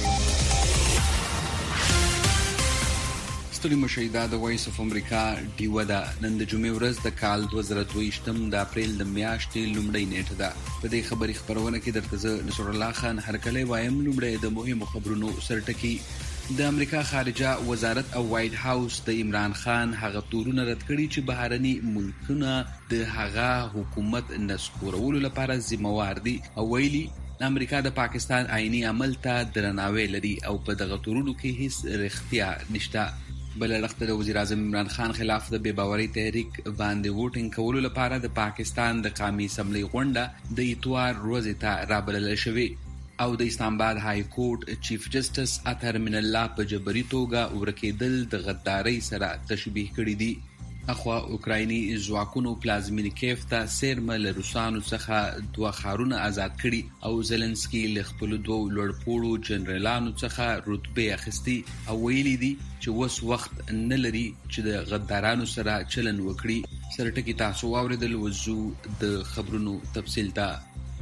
ستړي مشي دا د وایس اف امریکا دی ودا نن د جمعې ورځ د کال دوه زره دوه ویشتم د اپریل د میاشتې لومړۍ نیټه ده په دې خبري خبرونه کې درته زه نصر الله خان هرکلی وایم لومړی د مهمو خبرونو سرټکی د امریکا خارجه وزارت او وایټ هاوس د عمران خان هغه تورونه رد کړي چې بهرني ملکونه د هغه حکومت نسکورولو لپاره ذمہوار دي او ویلي امریکا د پاکستان آئینی عمل ته درناوی لري او په دغه تورونو کې هیڅ رښتیا نشته. بل اړخ د وزیر اعظم عمران خان خلاف د بې باورۍ تحریک باندې ووټینګ کولو لپاره د پاکستان د قومي اسمبلی غونډه د اتوار ورځې ته رابلل شوې او د اسلام آباد های کورټ چیف جسټس اطهر من الله په جبري توګه ورکېدل د غدارۍ سره تشبیه کړي دي. اخوا اوکرایني ځواکونو پلازمینی کیف ته سیرمه له روسانو څخه دوه ښارونه آزاد کړي او زلنسکي له خپلو دوو لوړپوړو جنرالانو څخه رتبې اخیستي او ویلي دي چې اوس وخت نه لري چې د غدارانو سره چلن وکړي. سره ټکي تاسو واورېدل، وضو د خبرونو تفصیل ته.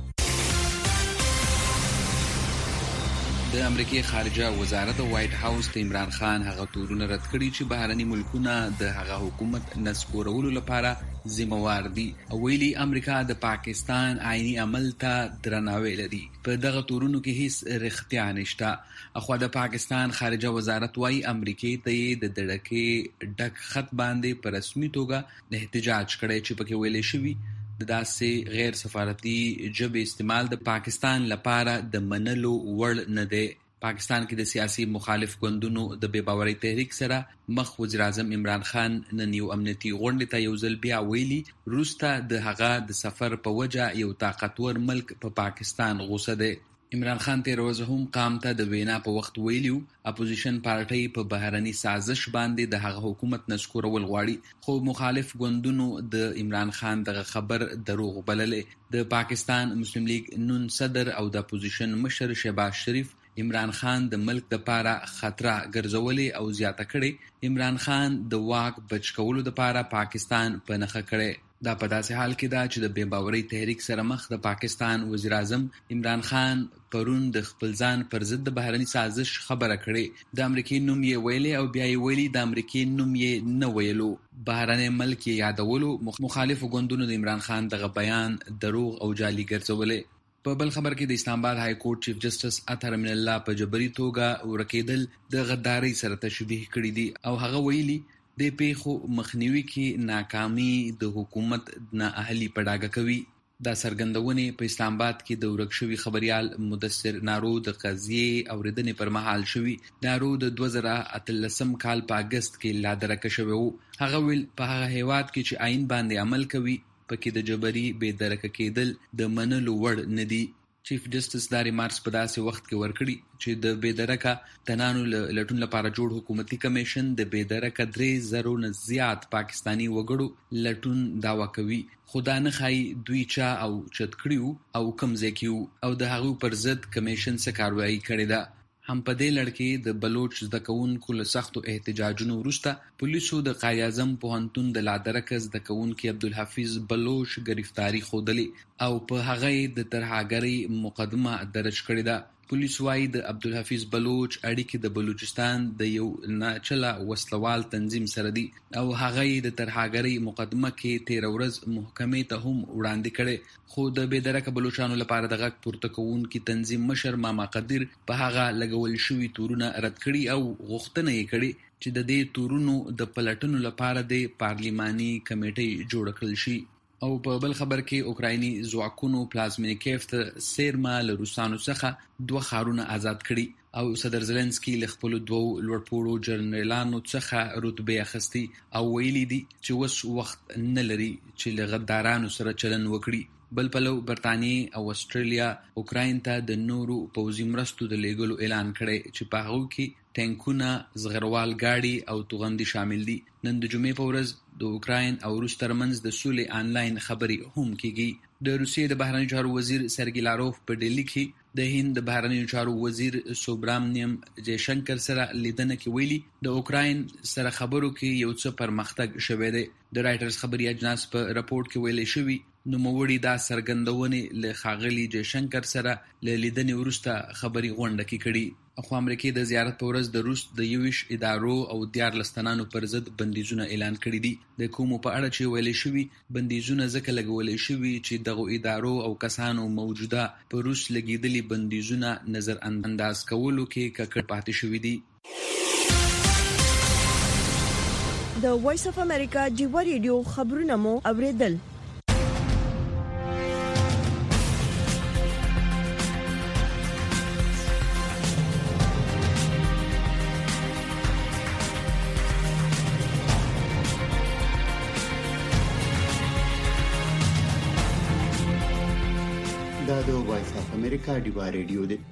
د امریکای خارجه وزارت وایټ هاوس ته عمران خان هغه تورونه رد کړي چې بهرني ملکونه د هغه حکومت نسکورولو لپاره ذمہوار دي او ویلي امریکا د پاکستان آئینی عمل ته درناوی لري. په دغه تورونو کې هیڅ رښتیا نشته. اخوا د پاکستان خارجه وزارت وايي امریکای ته د دړکې ډک خط باندې په رسمي توګه احتجاج کړي چې پکې ویلې شوی د داسې غیر سفارتي ژبې استعمال د پاکستان لپاره د منلو وړ نه دی. پاکستان کې د سیاسي مخالف ګوندونو د بې باورۍ تحریک سره مخ وزیر اعظم عمران خان نن یو امنیتي غونډې ته یو ځل بیا ویلي وروسته د هغه د سفر په وجه یو طاقتور ملک په پاکستان غوسه دی. عمران خان تیر ورځ هم قام ته د وینا په وخت ویلیو اپوزیشن پارټي په بهرني سازش باندې د هغه حکومت نسکورول غواړي، خو مخالف ګوندونو د عمران خان دغه خبر دروغ بللې. د پاکستان مسلم لیگ نون صدر او د اپوزیشن مشر شهباز شریف عمران خان د ملک لپاره خطر ګرځولې او زیاته کړي. عمران خان د واک بچ کولو لپاره پاکستان په نخښه کړي. دا په داسې حال کې دا چې د بې باورۍ تحریک سره مخ د پاکستان وزیر اعظم عمران خان پرون د خپل ځان پر ضد د بهرني سازش خبره کړې. د امریکای نوم یې ویلي او بیا یې ویلي د امریکای نوم یې نه ویلو. بهرني ملک یې یادولو. مخالفو ګوندونو د عمران خان دغه بیان دروغ او جعلي ګرځولې. په بل خبر کې د اسلام آباد های کورټ چیف جسټس اطهر من الله په جبري توګه ورکېدل د غدارۍ سره تشبیه کړي دي او هغه ویلي د پیښو مخنیوي کې ناکامي د حکومت نااهلي په ډاګه کوي. دا څرګندونې په اسلام آباد کې د ورک شوي خبريال مدثر نارو د قضیې اوریدنې پر مهال شوي. نارو د دوه زره اتلسم کال په اگست کې لا درکه شوی وو. هغه ویل په هغه هیواد کې چې آئین باندې عمل کوي پکې د جبري بې درکه کېدل د منلو وړ نه دي. چیف جسټس داري مارس په داسې وخت کې ورکړي چې د بې درکه تنانو لټون لپاره جوړ حکومتي کمیشن د بې درکه درې زرو نه زیات پاکستانی وګړو لټون داوا کوي، خو دا نه ښایي دوی چا او چت کړي او کوم ځای کې او د هغوی پر ضد کمیشن څه کاروایي کړې ده. هم په دې لړ کې د بلوچ زده کوونکو له سختو احتجاجونو وروسته پولیسو د قائد اعظم پوهنتون د لادرکه زده کوونکي عبدالحفیظ بلوچ گرفتاری ښودلې او په هغه د ترهګرۍ مقدمه درج کړې ده. پولیس وايي د عبدالحفیظ بلوچ اړیکې د بلوچستان د یو ناچله وسلوال تنظیم سره دي او هغه د ترهګرۍ مقدمه کې تیر ورځ محکمې ته هم وړاندې کړي، خو د بې درکه بلوچانو لپاره د غږ پورته کوونکي تنظیم مشر ماما قدیر په هغه لګول شوي تورونه رد کړي او غوښتنه یې کړې چې د دې تورونو د پلټنو لپاره د پارلیماني کمیټې جوړ کړل شي. او په بل خبر کې اوکرایني ځواکونو پلازمینی کیف ته سیرما له روسانو څخه دوه ښارونه آزاد کړي او صدر زلنسکي له خپلو دوو لوړپوړو جنرالانو څخه رتبې اخیستي او ویلي دي چې اوس وخت نه لري چې له غدارانو سره چلن وکړي. بل پلو برطانیې او استرالیا اوکراین ته د نورو پوځي مرستو د لیږلو اعلان کړی چې په هغو کې ټینکونه، زغروال ګاډي او توغندي شامل دي. نن د جمعې په ورځ د اوکراین او روس ترمنځ د سولې آنلاین خبرې هم کیږي. د روسیې د بهرنیو چارو وزیر سرګی لاروف په ډیلی کې د هند د بهرنیو چارو وزیر سوبرامنیم جیشنکر سره لیدنه کې ویلي د اوکراین سره خبرو کې یو څه پرمختګ شوی دی. د رائټرز خبري اجناس په راپورټ کې ویلي شوی نوموړي دا څرګندونې له ښاغلي جیشنکر سره له لیدنې وروسته خبري غونډه کې کړي. خو امریکای د زیارت په ورځ د روس د یویش ادارو او دیارلس تنانو پر ضد بندیزونه اعلان کړي دي. د کومو په اړه چې ویلي شوي بندیزونه ځکه لګولې شوي چې دغو ادارو او کسانو موجوده په روس لګیدلي بندیزونه نظر انداز کولو کې ککړ پاتې شوي دي. د وایس اف امریکا ډیوا ریډیو خبرونه مو اوریدل. د وایس اف امریکا ډیوا ریډیو دی.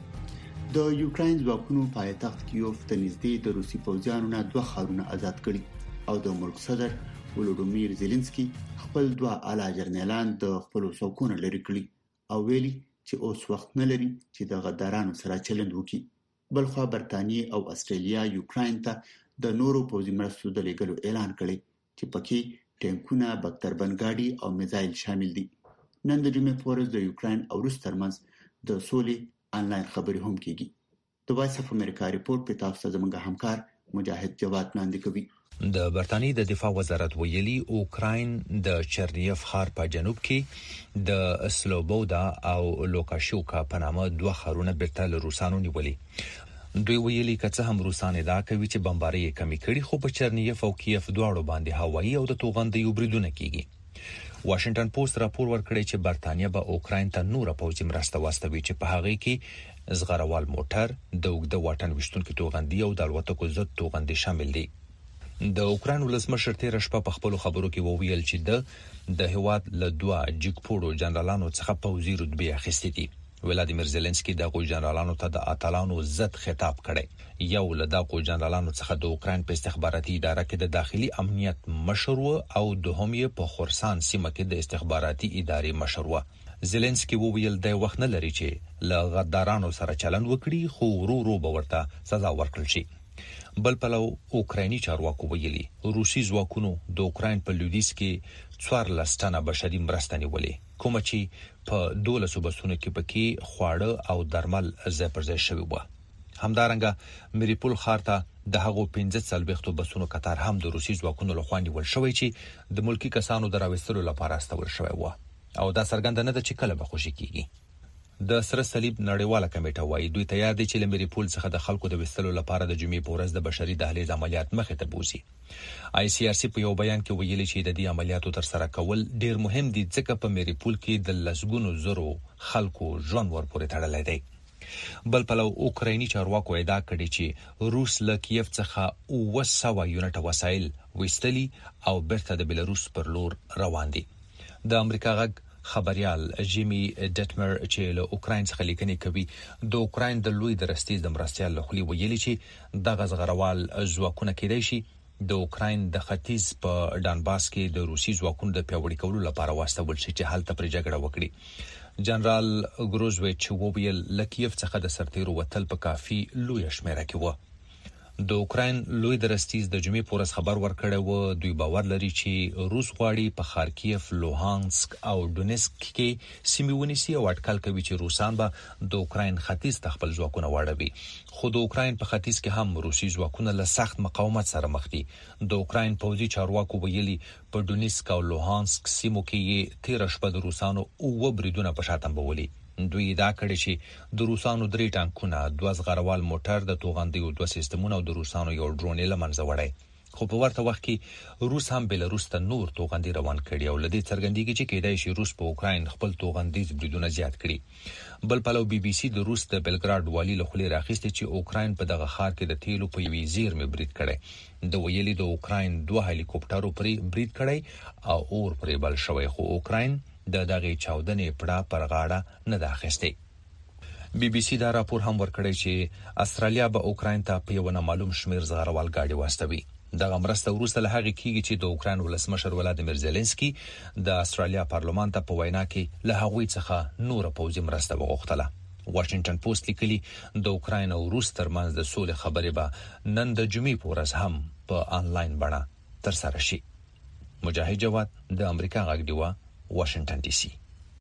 د یوکرين ځواکونو پایتخت کیوف ته نږدې د روسي پوځیانو نه دوه ښارونه آزاد کړي او د ملک صدر ولودیمیر زيلنسکي خپل دوه اعلی جرنیلان د خپل څوکونو لري کړی او ویلي چې اوس وخت نه لري چې د غدارانو سره چلند وکړي. بلخو برتانیې او استرالیا یوکرين ته د نورو پوځي مرستو د لګلو اعلان کړی چې پکې ټینکونه، بکتربند ګاډي او میزایل شامل دي. نن د جمعې پورز د یوکرين او روس ترمنځ د سولې انلاین خبري هم کیږي. د وایس اف امریکا ریپورت په تاسو زموږ همکار مجاهد جواد وړاندې کوي. د برتانیې د دفاع وزارت ویلي اوکراین د چرنیف ښار په جنوب کې د سلوبودا او لوکاشوکا په نامه دوه ښارونه بیرته له روسانو نیولي. دوی ویلي چې هم روسان ادعا کوي چې بمباري کمی کړي، خو په چرنیف او کیف دواړو باندې هوایي او د توغندیو بریدونه کیږي. واشنگټن پوسټ راپور ورکړی چې برتانیه به اوکراین ته نور پوځي مرسته واستوي چې په هغه کې زغروال موټر، د اوږده واټن وشتونکو توغندي او د الوتکو ضد توغندي شامل دي. د اوکراین ولسمشر تیر شپه په خپل خبرو کې وویل چې د د هواد له دوه جګپوړو جنرالانو څخه پوځي رتبه اخیستې دي. ولادیمیر زيلنسکي د غو جنرالانو ته د اتلانو ضد خطاب کړی. یو له دغو جنرالانو څخه د اوکراین په استخباراتي اداره کې د داخلي امنیت مشر او دوهم یې په خراسان سیمه کې د استخباراتي ادارې مشر و. زيلنسکي وویل د وخت نه لري چې له غدارانو سره چلند وکړي، خو ورو ورو به ورته سزا ورکړل شي. بل پلو اوکرایني چارواکو ویلي روسي ځواکونو د اوکراین په لویدیځ کې څوار لستانه بشري مرسته نیولې، کوم چې په دولسو بسونو کې پکې خواړه او درمل ځای پر ځای شوی و. همدارنګه مریپول ښار ته د هغو پنځه څلوېښتو بسونو قطار هم د روسي ځواکونو لخوا نیول شوی چې د ملکی کسانو د راوستلو لپاره استول شوی و او دا څرګنده نه ده چې کله به خوشي کیږي. د سره صلیب نړیواله کمیټه وايي دوی تیار دي چې لمریپول څخه د خلکو د وستلو لپاره د جمعې په ورځ د بشري دهلیز عملیات مخې ته بوزي. آی سی آر سی په یو بیان کې ویلي چې د دې عملیاتو تر سره کول ډیر مهم دي ځکه په مریپول کې د لسګونو زرو خلکو ژوند ورپورې تړلی دی. بل پلو اوکرایني چارواکو ادعا کړې چې روس له کیف څخه اوه سوه یونټه وسایل وستلي او بیرته د بلاروس پر لور روان دي. د امریکا غږ خبريال جیمی ډټمر چې له اوکراین څخه لیکنې کوي د اوکراین د لوی درستیز د مرستيال لخوا ویلي چې د غزغروال ځواکونه کېدای شي د اوکراین د ختیځ په ډانباس کې د روسي ځواکونو د پیاوړي کولو لپاره واستول شي چې حالت پر جګړه وکړي. جنرال ګروزویچ وویل لکیف څخه د سرتیرو وتل په کافي لوی شمیره کې و. د اوکراین لوی درستیز د جمعې پورز خبر ورکړی و دوی باور لري چې روس غواړي په خارکیف، لوهانسک او ډونیسک کې سیمې ونیسي او اټکل کوي چې روسان به د اوکراین ختیځ ته خپل ځواکونه واړوي. خو د اوکراین په ختیځ کې هم روسي ځواکونه له سخت مقاومت سره مخ دي. د اوکراین پوځي چارواکو ویلي په ډونیسک او لوهانسک سیمو کې تیر شپه د روسانو اوه بریدونه په شاتم بولي. دوی دا کړی چې د روسانو درې ټانکونه، دوه زغروال موټر، د توغندیو دوه سیستمونه او د روسانو یو ډرون له منځه وړي. خو په ورته وخت کې روس هم بلاروس ته نور توغندي روان کړي او لدې څرګندېږي چې کېدای شي روس په اوکراین خپل توغندیز بریدونه زیات کړي. بل پلو بي بي سي د روس د بلګراډ والی له خلې راخېستي چې اوکراین په دغه ښار کې د تیلو په یوې زیرمې برید کړي. د ویلي د اوکراین دوه هلیکوپټرو پرې برید کړي او اور پرې بل شوی، خو اوکراین د دغه چاودنې پړه پر غاړه نه داخسته. بي بي سي دا راپور هم ورکړی چې استرالیا به اوکراین ته په یو نامعلوم شمیر زغروال گاډي واستوي. دغه مرسته وروسته له هغه کېږي چې د اوکراین ولسمشر ولادیمیر زيلنسکي د استرالیا پارلمان ته په وینا کې له هغوی څخه نور پوځي مرسته وغوښتله. واشنگټن پوسټ لیکلي د اوکراین او روس ترمنځ د سولې خبرې به نن د جمعې په ورځ هم په انلاین بڼه تر سره شي. مجاهد جواد د امریکا غږ ډیوا واشنگټن ډي سي.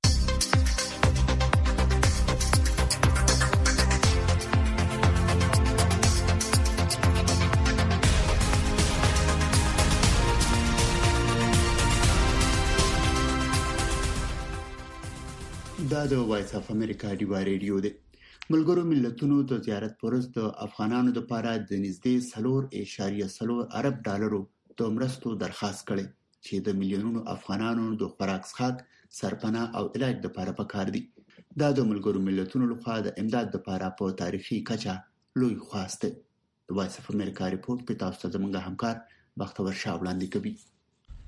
دا د وایس اف امریکا ډیوا ریډیو دی. ملګرو ملتونو د زیارت پرز د افغانانو لپاره د نږدې څلور اعشاریه څلور ارب ډالرو د مرستو درخواست کړي چې د میلیونونو افغانانو د خوراک څښاک، سرپناه او علاج لپاره پکار دي. دا د ملګرو ملتونو لخوا د امداد لپاره په تاریخي کچه لوی خواست دی. د وایس اف امریکا ریپورت په تاسو ته زموږ همکار بختور شاه وړاندې کوي.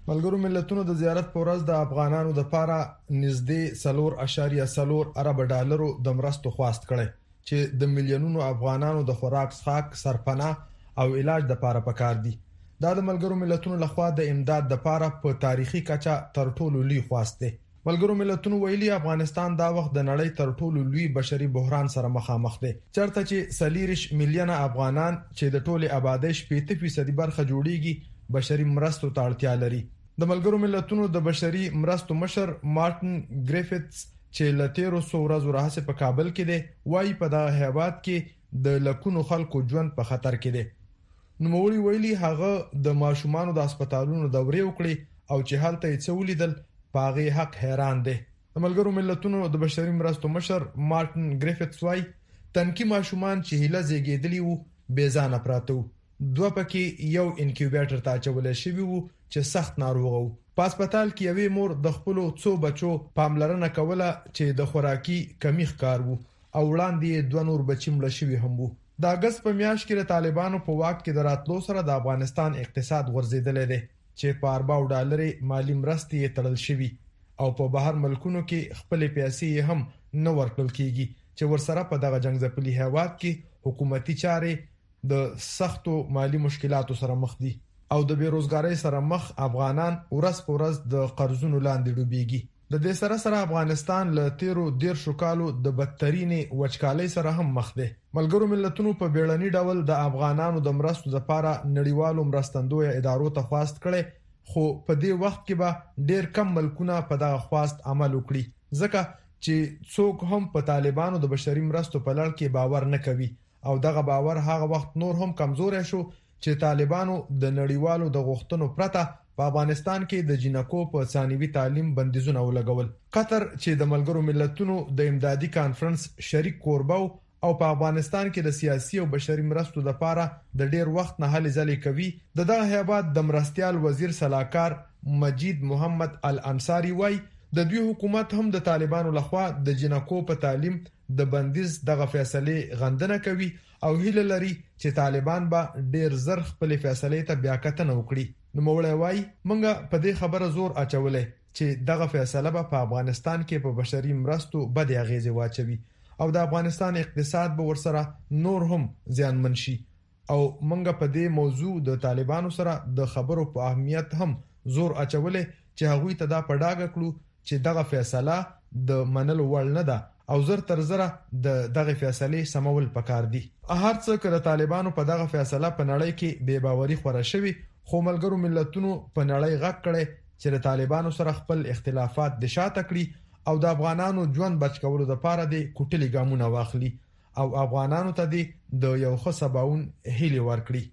ملګرو ملتونو د زیارت پر ورځ د افغانانو د پاره نږدې سلور اشاریه سلور ارب ډالرو د مرستو خواست کړي چې د میلیونونو افغانانو د خوراک څښاک سرپناه او علاج د پاره پکار دي. دا د ملګرو ملتونو لخوا د امداد د پاره په تاریخي کچه تر ټولو لوی خواست دی. ملګرو ملتونو ویلي افغانستان دا وخت د نړۍ تر ټولو لوی بشري بحران سره مخامخ دی، چرته چې سلیریش میلیونه افغانان چې د ټوله آبادی شپږ فیصد برخه جوړیږي بشري مرستو ته اړتیا لري. د ملګرو ملتونو د بشري مرستو مشر مارټن ګریفټس چې لتیرو سو ورځې راهسه په کابل کې دی وایي په دغه هیواد کې د لکونو خلکو ژوند په خطر کې دی. نو موري ویلي هغه د ماشومانو د هسپتالونو دورې وکړي او چې حالت یې څولیدل پاغه حق حیران دی. د ملګرو ملتونو د بشري مرستو مشر مارټن ګریفټس وایي تنکي ماشومان چې هله زیږیدلی وو بیزانه پراته وو، دوه پکې یو انکیوبیټر ته اچول شوی وو چې سخت ناروغ وو. په هسپتال کې یوې مور د خپل څو بچو پاملرنه کوله چې د خوراکي کمی ښکار وو او وړاندې دوه نور بچی مړ شوی هم وو. د اگست په میاشت کې د طالبانو په واک کې د راتلو سره د افغانستان اقتصاد غورځیدل دي چې په اربعو ډالرې مالی مرستې تړل شوی او په بهر ملکونو کې خپل پیسې هم نه ورکړل کیږي چې ورسره په دغه جنگ ځپلي هیواد کې حکومتي چارې د سختو مالی مشکلاتو سره مخ دي او د بیروزګاری سره مخ افغانان ورځ په ورځ د قرضونو لاندې ډوبېږي. د دې سره سره افغانستان له تیرو ډیر شکالو د بدترینې وچکالۍ سره هم مخ دی. ملګرو ملتونو په بیړني ډول د افغانانو د مرستو لپاره نړیوالو مرستندوی ادارو ته خواست کړي خو په دې وخت کې به ډیر کم ملکونه په دغه خواست عمل وکړي ځکه چې څوک هم په طالبانو د بشري مرستو په لړ کې باور نه کوي او دغه باور هغه وخت نور هم کمزورې شو چې طالبانو د نړیوالو د غوښتنو پرته په افغانستان کې د جنکو په ثانوي تعلیم بندیزونه ولګول. قطر چې د ملګرو ملتونو د امدادي کانفرنس شریک کوربه او په افغانستان کې د سیاسي او بشري مرستو لپاره د ډیر وخت نه هلې ځلې کوي، د دغه هیواد د مرستيال وزیر صلاحکار مجید محمد الانصاری وای د دوی حکومت هم د طالبانو لخوا د جنکو په تعلیم د بندیز دغه فیصله غندنه کوي او هیله لري چې طالبان به ډیر زر خپل فیصله ته بیا کتنه وکړي. نو موړی وای مونږه په دې خبره زور اچولې چې دغه فیصله به په افغانستان کې په بشري مرستو بد اغیزه واچوي او د افغانستان اقتصاد به ورسره نور هم زیانمن شي او مونږه په دې موضوع د طالبانو سره د خبرو په اهمیت هم زور اچولې چې هغوی ته دا پډاګه کړو چې دغه فیصله د منلو وړ نه ده او زر تر زره د دغه فیصله سمول پکار دي. هر څه کله طالبانو په دغه فیصله په نړۍ کې بے باوري خوره شوی خو ملګرو ملتونو په نړۍ غږ کړي چې د طالبانو سره خپل اختلافات د شاته کړي او د افغانانو ژوند بچ کولو لپاره د کوټلي ګامونه واخلي او افغانانو ته د یو ښه سباون هیله ورکړي.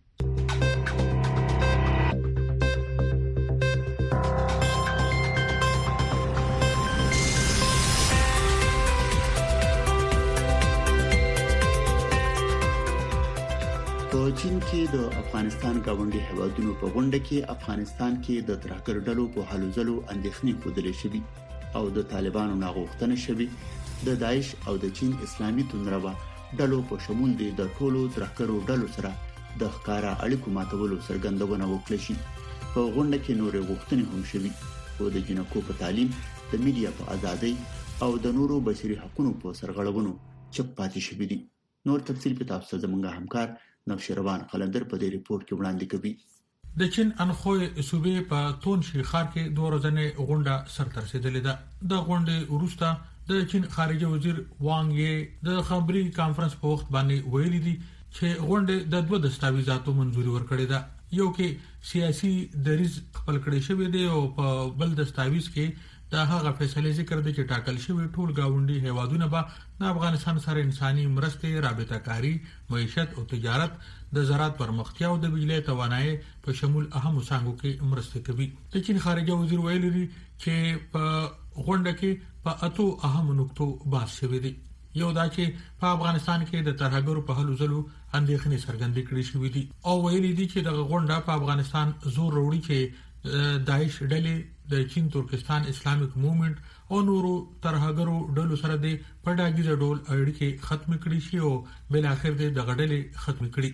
چین کې د افغانستان گاونډي هیوادونو په غونډه کې افغانستان کې د ترهګر ډلو په حلو ځلو اندېښنې خوده شوې او د طالبانو ناغوښتنه شوې د داعش او د چین اسلامي تنظیم ډلو په شمول دي د ټولو ترهګرو ډلو سره د ښکارا اړیکو ماتولو څرګندونه وکړه شي. په غونډه کې نورې غوښتنې هم شوې او د جنکو په تعلیم، د میډیا په ازادۍ او د نورو بشري حقوقو په سرغړونو چپ پاتې شوې دي. نور تفصیل په تاسو زمونږ همکار نوشیروان قلندر په دې ریپورت کې وړاندې کوي. د چین انخوی صوبې په تونشي ښار کې دوه ورځې غونډه سر ته رسیدلې ده. د غونډې وروسته د چین خارجه وزیر وانګ یې د خبري کانفرنس په وخت باندې ویلي دي چې غونډه د دوه دستاویزاتو منځوري ورکړې ده. یو کې سیاسي دریز خپل کړی شوی دی او په بل دستاویز کې دا هغه فیصله ذکر دی چې ټاکل شوی ټول گاونډي هیوادونه به د افغانستان سره انساني مرستې، رابطه کاری، معیشت او تجارت، د زراعت پرمختیا او د بجلی توانایي په شمول اهم څنګهو کې مرسته کوي. د چین خارجه وزیر ویلي دی چې په غونډه کې په اتو اهم نقطو بحث شوی دی. یو دا چې په افغانستان کې د ترهګرو په هلو ځلو اندېښنې څرګندې کړې شوې دي او ویلي دي چې د غونډه په افغانستان زور وروړي چې داعش ډلې د چین ترکستان اسلامیک موومېنټ او نورو ترهګرو ډلو سره د پډاګیز ډول اړیکې ختم کړي شي او بل اخر د غډلې ختم کړي.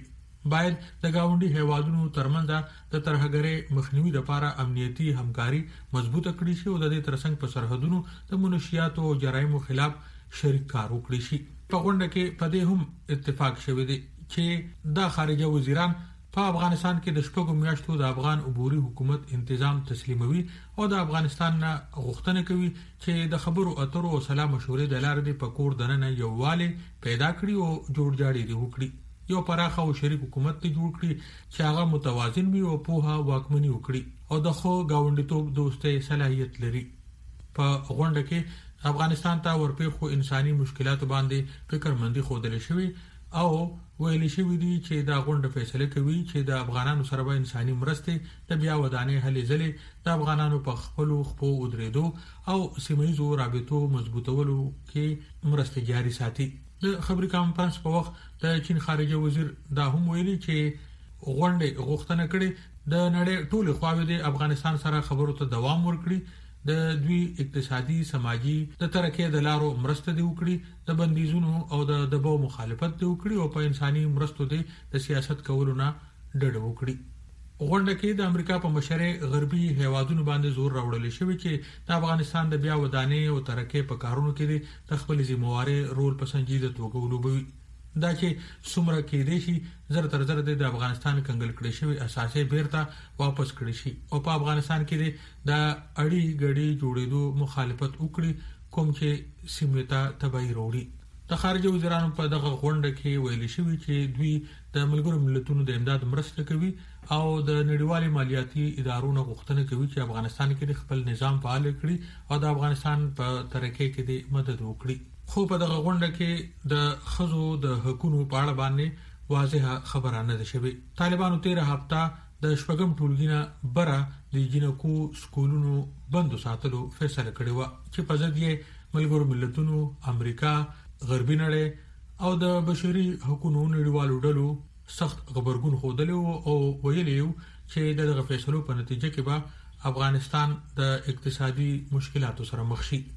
باید د گاونډي هیوادونو ترمنځ د ترهګرۍ مخنیوي لپاره امنیتي همکاري مضبوطه کړي شي او د دې ترڅنګ په سرحدونو د منشیات او جرایمو خلاف شریک کار وکړي شي. په غونډه کې په دې هم اتفاق شوی دی چې د خارجه وزیران په افغانستان کې د شپږو میاشتو د افغان عبوري حکومت تنظیم تسلیموي او د افغانستان نه غوښتنه کوي چې د خبرو اترو او سلام مشورې د لارې د پکور دننه یووالی پیدا کړي او جوړ جاړي دی وکړي. یو پراخه او شریک حکومت ته جوړ کړي چې هغه متوازن وي او په هغه واکمني وکړي او د خو گاونډیتوب دوستۍ صلاحیت لري. په غونډه کې افغانستان ته ورپېښو انساني مشکلات باندې فکرمندي خوده شوی او ویل شوی دی چې دا غونډه فیصله کوي چې د افغانانو سره به انساني مرستې د بیا ودانې هلې ځلې د افغانانو په خپل خپو ودرېدو او سیمه‌ییزو رابطو مضبوطولو کې مرستې جاري ساتي. د خبري کانفرنس په وخت د چین خارجه وزیر دا هم ویلي چې غونډه غوښتنه کړې د نړۍ ټول خواوې د افغانستان سره خبرو ته دوام ورکړي، د دوی اقتصادي سماجی د ترقۍ د لارو مرسته دی وکړي، د بندیزونو او د دباو مخالفت دی وکړي او په انساني مرستو دی د سیاست کولو نه ډډه وکړي. غونډه کې د امریکا په مشرۍ غربي هیوادونو باندې زور راوړل شوی چې د افغانستان د بیا ودانۍ او ترقۍ په کارونو کې د خپل ذمہواره رول په سنجیده توګه ولوبوي. دا چې څومره کې دی شي زر تر زر د افغانستان کنګل کړي شوی اساسي بیرته واپس کړي شي او په افغانستان کې د اړي غړي جوړېدو مخالفت وکړي کوم چې سیمه تبعی وروړي. د خارجه وزیرانو په دغه غونډه کې ویل شوی چې دوی د ملګرو ملتونو د امداد مرسته کوي او د نړیوالي مالیاتي ادارو نه غوښتنه کوي چې افغانستان کې خپل نظام فعال کړي او د افغانستان په ترقۍ کې د مدد وکړي. خو په دغه غونډه کې د خزو د حقوقو په اړه باندې واضحه خبره نه ده شوې. طالبانو تیر هفته د شپږم ټولګي بره د جنکو سکولونو بندو ساتلو فیصله کړې و چې په ضد یې ملګرو ملتونو، امریکا، غربي نړۍ او د بشري حقوقو نړیوالو ډلو سخت خبرګون خوده او ویلي چې دغه فیصلو په نتیجه کې به افغانستان د اقتصادي مشکلاتو سره مخ شي.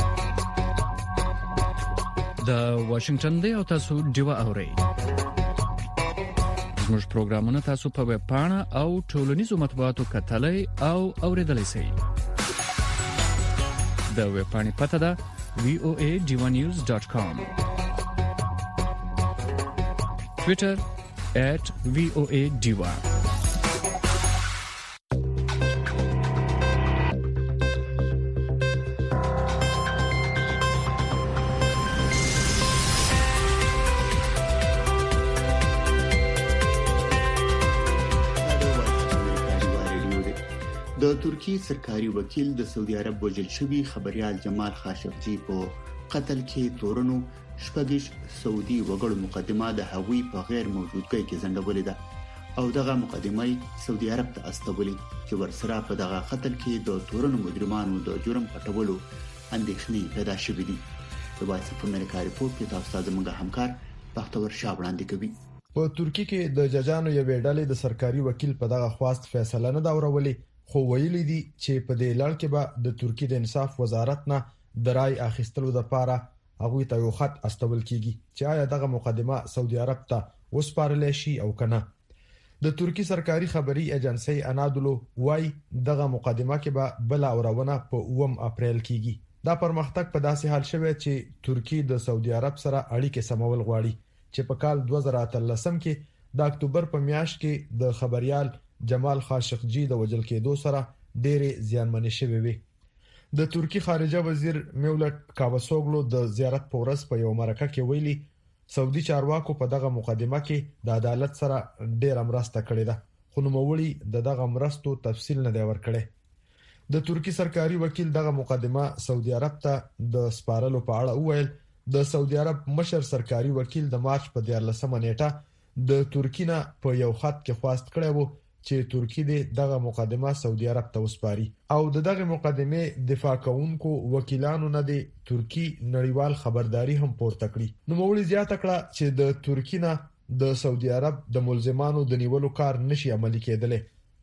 د واشنگټن دی او تاسو دیوا اورئ. زموږ پروګرامونه تاسو په ویب پاڼه او ټولنیزو مطبوعاتو کتلای او اوریدلای شئ. د ویب پاڼې پته ده وی او ای ډیوا نیوز ډاټ کام. ټوئیټر ایٹ وی او ای ډیوا. د ترکی سرکاري وکیل د سعودي عرب وژل شوی خبريال جمال خاشقجي په قتل کې تورنو شپږش سعودي وګړو مقدمه د هغوی په غیر موجودګۍ کې ځنډولې ده او دغه مقدمه سعودي عرب ته استولې چې ورسره په دغه قتل کې د تورنو مجرمانو د جرم پټولو اندېښنې پیدا شوې دي. د وایس اف امریکا ریپورت کې تاسو ته موږ همکار بختور شاه وړاندې کوي. په ترکی کې د ججانو یو ډلې د سرکاري وکیل په دغه خواست فیصله نه دا ورولې، خو ویلي دي چې په دې لړ کې به د ترکی د انصاف وزارت نه د رای اخیستلو لپاره هغه ته یو خط استول کیږي چې آیا دغه مقدمه سعودي عرب ته وسپارل شي او کنه. د ترکی سرکاري خبري ایجنسی انادولو وايي دغه مقدمه کې به بل اورونه په اووم اپریل کیږي. دا پرمختګ په داسې حال شوی چې ترکی د سعودي عرب سره اړیکې سمول غواړي چې په کال دوه زره اتلسم کې د اکتوبر په میاشت کې د خبريال جمال خاشقجي د وژل کېدو سره ډېرې زیانمنې شوې وي. د ترکی خارجه وزیر میولت کاوسوګلو د زیارت په ورځ په یو مرکه کې ویلي سعودي چارواکو په دغه مقدمه کې د عدالت سره ډېر مرسته کړې ده، خو نوموړي د دغه مرستو تفصیل نه دی ورکړی. د ترکی سرکاري وکیل دغه مقدمه سعودي عرب ته د سپارلو په اړه وویل. د سعودي عرب مشر سرکاري وکیل د مارچ په دیارلسمه نیټه د ترکی نه په یو خط کې خواست کړی وو چې ترکی دغه مقدمه سعودي عرب ته وسپاري او دغه مقدمه دفاع کوونکو وکیلانو نه د ترکی نړیوال خبرداري هم پورته کړي. نو مولوی زیاته کړه چې د ترکی نه د سعودي عرب د ملزمانو د نیولو کار نشي عملي کېدلی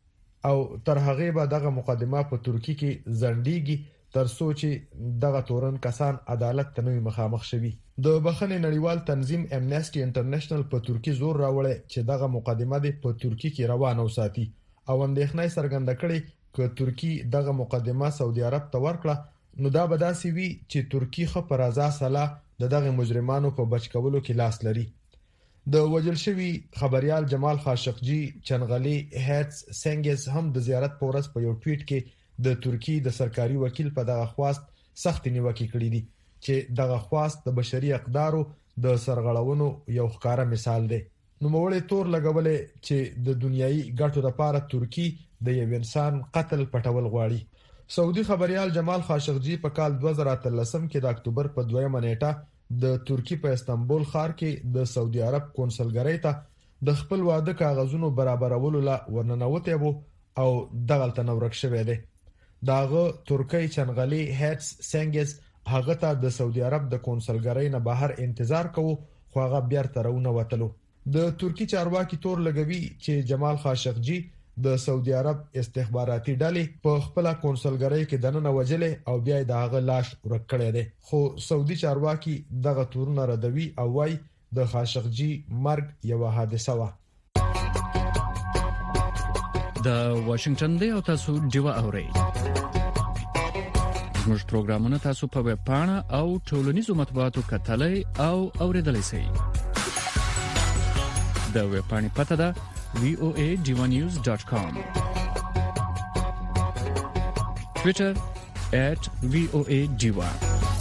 او تر هغه به دغه مقدمه په ترکی کې ځنډيږي تر څو چې دغه تورن کسان عدالت ته نوې مخامخ شوي. د بخښنې نړیوال تنظیم امنیسټي انټرنیشنل په ترکی زور راوړی چې دغه مقدمه د په ترکی کې روانه وساتي او اندېښنه څرګنده کړې چې ترکی دغه مقدمه سعودي عرب ته ورکړه نو دا به داسې وي چې ترکی خو پر ازا سلا د دغه مجرمانو په بچ کولو کې لاس لري. د وجل شوی خبريال جمال خاشقجي چنغلي هټس سنگز هم د زیارت پورس په یو ټویټ کې د ترکی د سرکاري وکیل په دغه خواست سخت نیوکه کړې دي چې دغه خواست د بشري اقدارو د سرغړونو یو ښکارا مثال دی. نو موړې تور لګولې چې د دنیایي ګټو لپاره ترکی د یو انسان قتل پټول غواړي. سعودي خبريال جمال خاشقجي په کال دوه زره اتلسم کې د اکتوبر په دویمه نیټه د ترکی په استنبول ښار کې د سعودي عرب کونسلګرۍ ته د خپل واده کاغذونو برابرولو لا ورننوته وو او دغه تنورک شوی دی. داغه ترکی چنغلي هټس سنگز هغه ته د سعودي عرب د کونسلګرۍ نه بهر انتظار کوو خو هغه بیرته راونه وتلو. د ترکی چارواکي تور لګوي چې جمال خاشقجي د سعودي عرب استخباراتي ډلې په خپل کونسلګرۍ کې دننه وجلې او بیا د هغه لاش ورک کړی دی خو سعودي چارواکي دغه تورونه ردوي او وايي د خاشقجي مرګ یو حادثه و. د واشنگټن دی او تاسو دیوا اورئ. زموږ پروګرامونه تاسو په ویب پاڼه او ټولنیزو مطبوعاتو کتلای او اوریدلای شئ. د ویب پاڼې پته ده وی او ای ډیوا نیوز ډاټ کام. ټویټر at وی او ای ډیوا.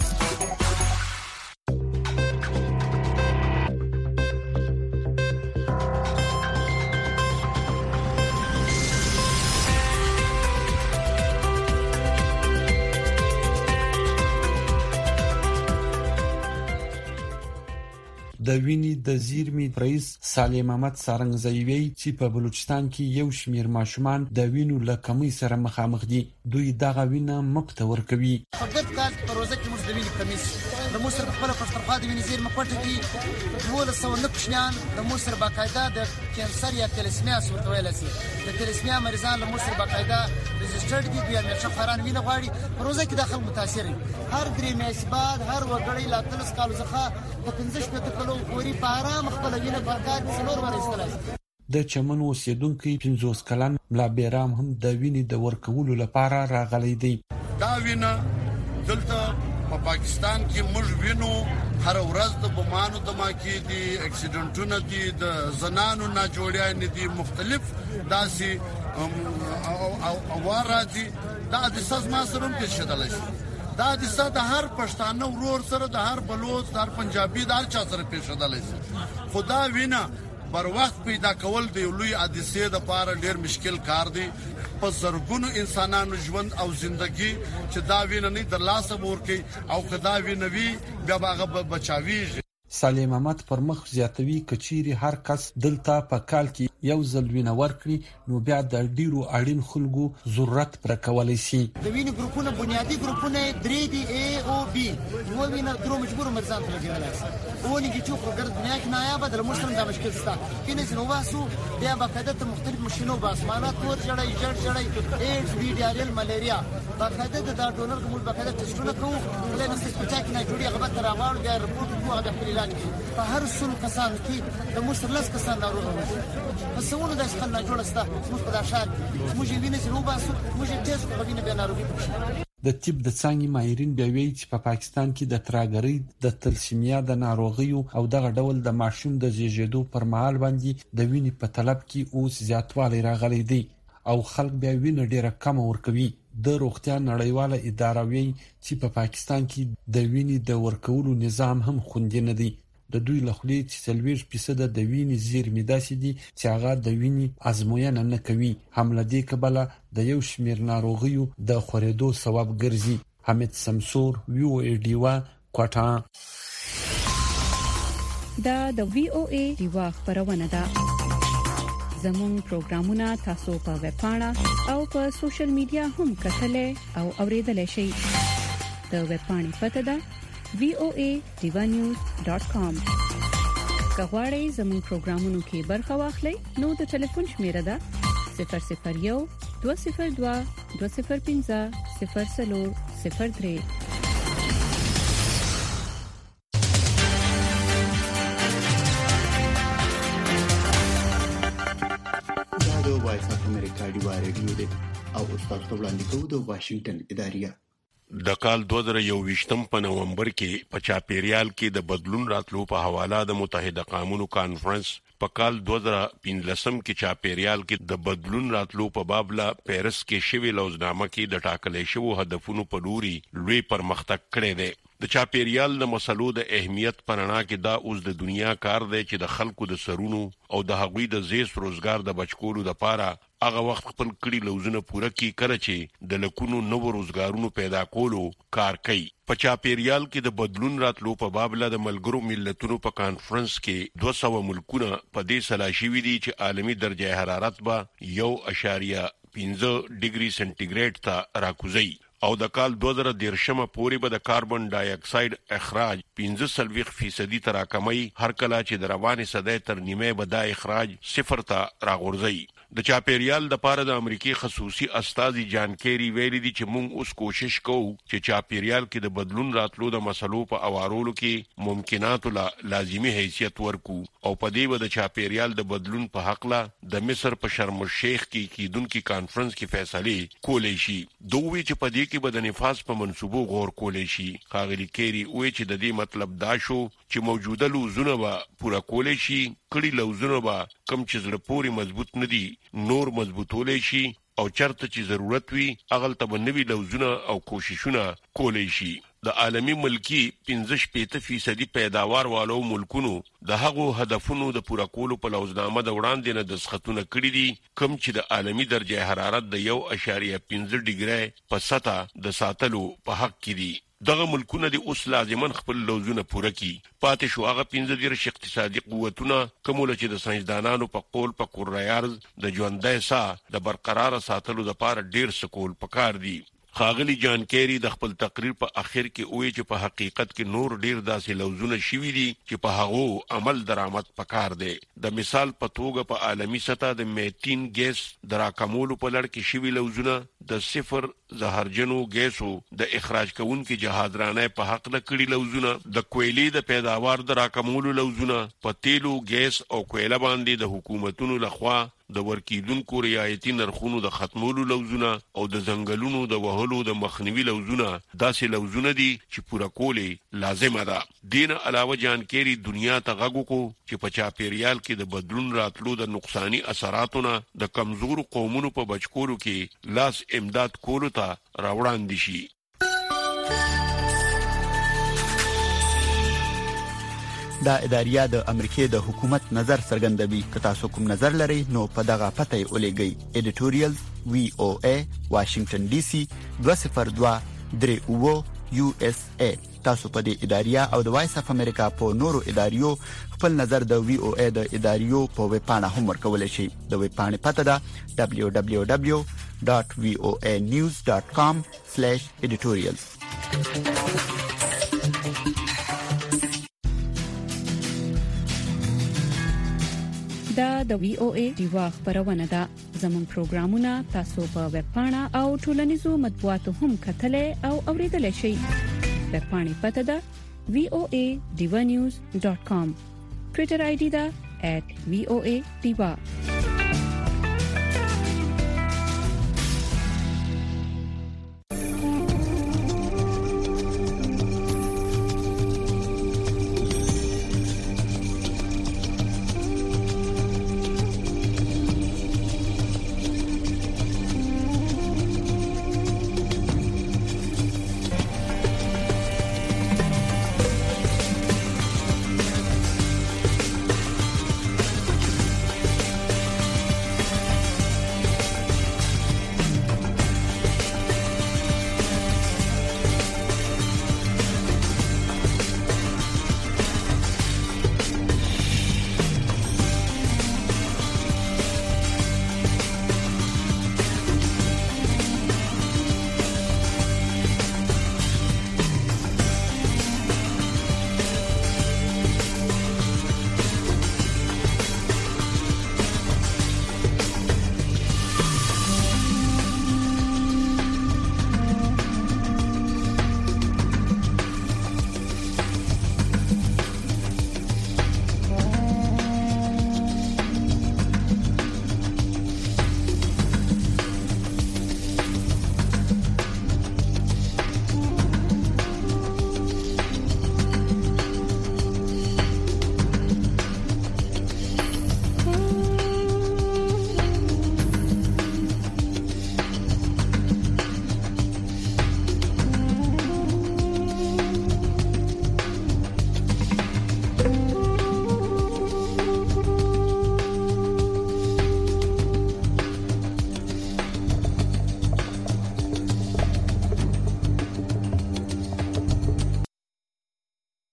د ویني د زیرمې رئیس سالم احمد سارنګزیوی چې په بلوچستان کې یو شمیر ماشومان د وینو لکمۍ سره مخامخ دي دوی دغه وینه مقتور کوي. فقط کال په روزه کې موږ د وینې کمیس د موسر په خپل پښتونخوا د وینې زیرمې پټه کې ټول سو نه پښنیان د موسر باقاعده د کینسر یا تلسمیا ورته ویل شي د تلسمیا مریضان له موسر باقاعده ريجسترډ دي بیا مې خبران وینه غواړي په روزه کې داخل متاثر هر درې میاشتې بعد هر وګړی لا تلس کال ځخه په پنځه شپږ کلو پوری په آرام خپل وینه برکات څلور ورستلای. د چمن اوسیدونکو پنځوس کلن ملا بیرام هم د وینې د ورکولو لپاره راغلی دی. دا وینه دلته په پاکستان کې موږ وینو هر ورځ د بمانو دماکي دي اکسیډنټونه دي د زنانو نه جوړیان دي مختلف داسي او اواراتي دا د سازما سره کې شدل شي. دا د ساده هر پښتانه ورور سره د هر بلوچ د هر پنجابي د هر چا سره پیښدل شي. خدا وینا بر وخت پیدا کول دی لوی حادثه د پاره ډیر مشکل کار دی. په زرګونو انسانانو ژوند او ژوندۍ چې دا وینا نه د لاسه ورکی او کدا وینوي بیا هغه بچاویږي. سالم احمد پر مخ زیاتوي کچيري هر کس دلته په کال کې یو ځل وینه ورکړي نو بیا د ډیرو اړین خلکو ضرورت پر کولای شي. د وینې ګروپونه بنیادی ګروپونه درې دی ای او بی نو وینه درو مجبور مرزان ته لګیدل شي. ونی کی چې په ګرد دنیا کې نایابه د مسلمان د مشکل ستا کینې نو واسو بیا باقاعده ته مختلف ماشينو باسمانات تور جړای جړ جړای ایډز وی ډی ار ال ملیریا باقاعده د ډونر کوم باقاعده ټسټونه کوو ولې نو څه پچا کې نه جوړي هغه تر راوړ بیا رپورټ کوو هغه خپل په هر څول کسان کې د مسلس کسان ناروغ وي په څونو د څخه نه جوړسته موږ په داشار موږ وینې زرو باسو موږ تیز په وینې بیا ناروغي د طب د څنګه ماهرین بیا وایي چې په پاکستان کې د تراګری د تلسیمیا د ناروغیو او دغه ډول د ماشوم د زیږیدو پر مهال باندې د وینې په طلب کې اوس زیاتوالی راغلی دی او خلک بیا وینې ډیره کم ورکوي. د روغتیا نړیواله اداره وایي چې په پاکستان کې د وینې د ورکولو نظام هم خوندي نه دی. د دوی لخوا چې سلويش فیصد د وینې زیرمې داسې دي چې هغه د وینې ازموینه نه کوي. حمله دې کبله د یو شمیر ناروغیو د خورېدو سبب ګرځي. حمید سمسور وی او ای ډیوا کوټا. دا د وی او ای ډیوا خبرونه ده. زموږ پروګرامونه تاسو په ویب پاڼه او په سوشل میډیا هم کتلای او اوریدلای شئ. د ویب پاڼې پته ده وی او ای ډیوا نیوز ډاټ کام. کغواړئ زموږ پروګرامونو کې برخه واخلئ نو د ټلیفون شمیره ده صفر صفر یو دوه صفر دوه دوه صفر پنځه صفر صفر صفر درې. وایس اف امریکا ډیوا ریډیو دی او استاد وړاندې کوو د واشنگټن اداریه. د کال دوه زره یوویشتم په نومبر کې په چاپیریال کې د بدلون راتلو په حواله د متحده قومونو کانفرنس په کال دوه زره پنځلسم کې چاپیریال کې د بدلون راتلو په باب لا پیرس کې شوی لوزنامه کې د ټاکلې شوو هدفونو په لوري لوی پرمختګ کړی دی. د چاپیریال د مسلو د اهمیت پرنا کې دا اوس د دنیا کار دی چې د خلکو د سرونو او د هغوی د زیست روزګار د بچکولو لپاره هغه وخت خپل کړي لوزونه پوره کی کړي چې د لکونو نو روزګارونو پیدا کولو کار کوي. په چاپیریال کې د بدلون راتلو په باب له د ملګرو ملتونو په کانفرنس کې دوه سوه ملکونه په دې سلا شوي دي چې عالمي درجه حرارت به یو اشاریه پنځه ډیګري سنټیګریډ ته راکوزي او د کال دوه زره دیرشمه پورې به د کاربن ډای اکساید اخراج پنځه سلويخ فیصدي تر راکمي هر کله چې د روانې صدې تر نیمه به د اخراج صفر ته راغورځي. د چاپیریال د پاره د امریکای خصوصي استاذي جان کیری ویلي دي چې موږ اوس کوشش کوو چې چاپیریال کې د بدلون راتلو د مسلو په اوارولو کې ممکنات لا لازمي حیثیت ورکو او په دې و د چاپیریال د بدلون په حق لا د مصر په شرم الشیخ کې کیدونکو کانفرنس کې فیصله کولې شي. دوی چې په دې کې به د نفاذ په منسوبو غور کولې شي. خاغلی کیری وایي چې د دې مطلب دا شو چې موجوده لوزونه به پوره کولې شي، کړي لوزونه به کم چې زړه پورې مضبوط ندي نور مضبوطولې شي او چرته چې ضرورت وي اغل ته نوي لوزونه او کوششونه کولې شي. د عالمي ملکی پنځه شپږ فیصدي پیداوار والو ملکونو د هغو هدفونو د پوره کولو په لوزنامه د وړاندې نه د سختونه کړی دي کم چې د عالمي درجه حرارت د یو اشاریه پنځه ډیګري په سطح د ساتلو په حق کې دي. دغه ملکونه د اوس لازمان خپل لوزونه پوره کی. پاتې شو هغه پنځه دیرش اقتصادي قوتونه کومول چې د ساينسدانانو په قول په کورایارز د ژوندۍ ساه د برقرار ساتلو لپاره ډیر سکول پکار دي. خاغلی جان کیری د خپل تقریر په اخر کې وایي چې په حقیقت کې نور ډیر داسې لوزونه شوي دي چې په هغه عمل درآمد پکار دی. د مثال په توګه په عالمي سطح د میتین ګیس دراکمولو په لړ کې شوي لوزونه د صفر زهرجنو ګیسو د اخراج کوونکو جهادرانه په حق نه کړي لوزونه د کویلې د پیداوار دراکمولو لوزونه په تیلو ګیس او کویله باندې د حکومتونو لخوا د ورکیدونکو رعایتي نرخونو د ختمولو لوزونه او د ځنګلونو د وهلو د مخنیوي لوزونه داسې لوزونه دي چې پوره کولې لازمه ده. دین علاوه جان کیری دنیا ته غږ وکړو چې په چاپیریال کې د بدلون راتلو د نقصانی اثراتونه د کمزور قومونو په بچکولو کې لاس امداد کولو ته راوړاندې شي. دا اداریه د امریکای د حکومت نظر څرګندوي. که تاسو کوم نظر لرئ نو په دغه پته یې ولېږئ. ایډیټوریال وی او ای واشنگټن ډي سي دوه صفر دوه درې اوه یو اس ای. تاسو په دې اداریه او د وایس اف امریکا په نورو اداریو خپل نظر د وی او ای د اداریو په ویب پاڼه هم ورکولای شئ. د ویب پاڼې پته ده دبليو دبليو دبليو ډاټ وی او ای نیوز ډاټ کام سلیش ایډیټوریالز. دا د وی او ای دیوا خبرونه ده. زموږ پروګرامونه تاسو په ویب پاڼه او ټولنیزو مطبوعاتو هم کتلای او اوریدلای شئ. ویب پاڼې پته ده وی او ای دیوا نیوز ډاټ کام. ټوئیټر آی ډی ده ایټ وی او ای دیوا.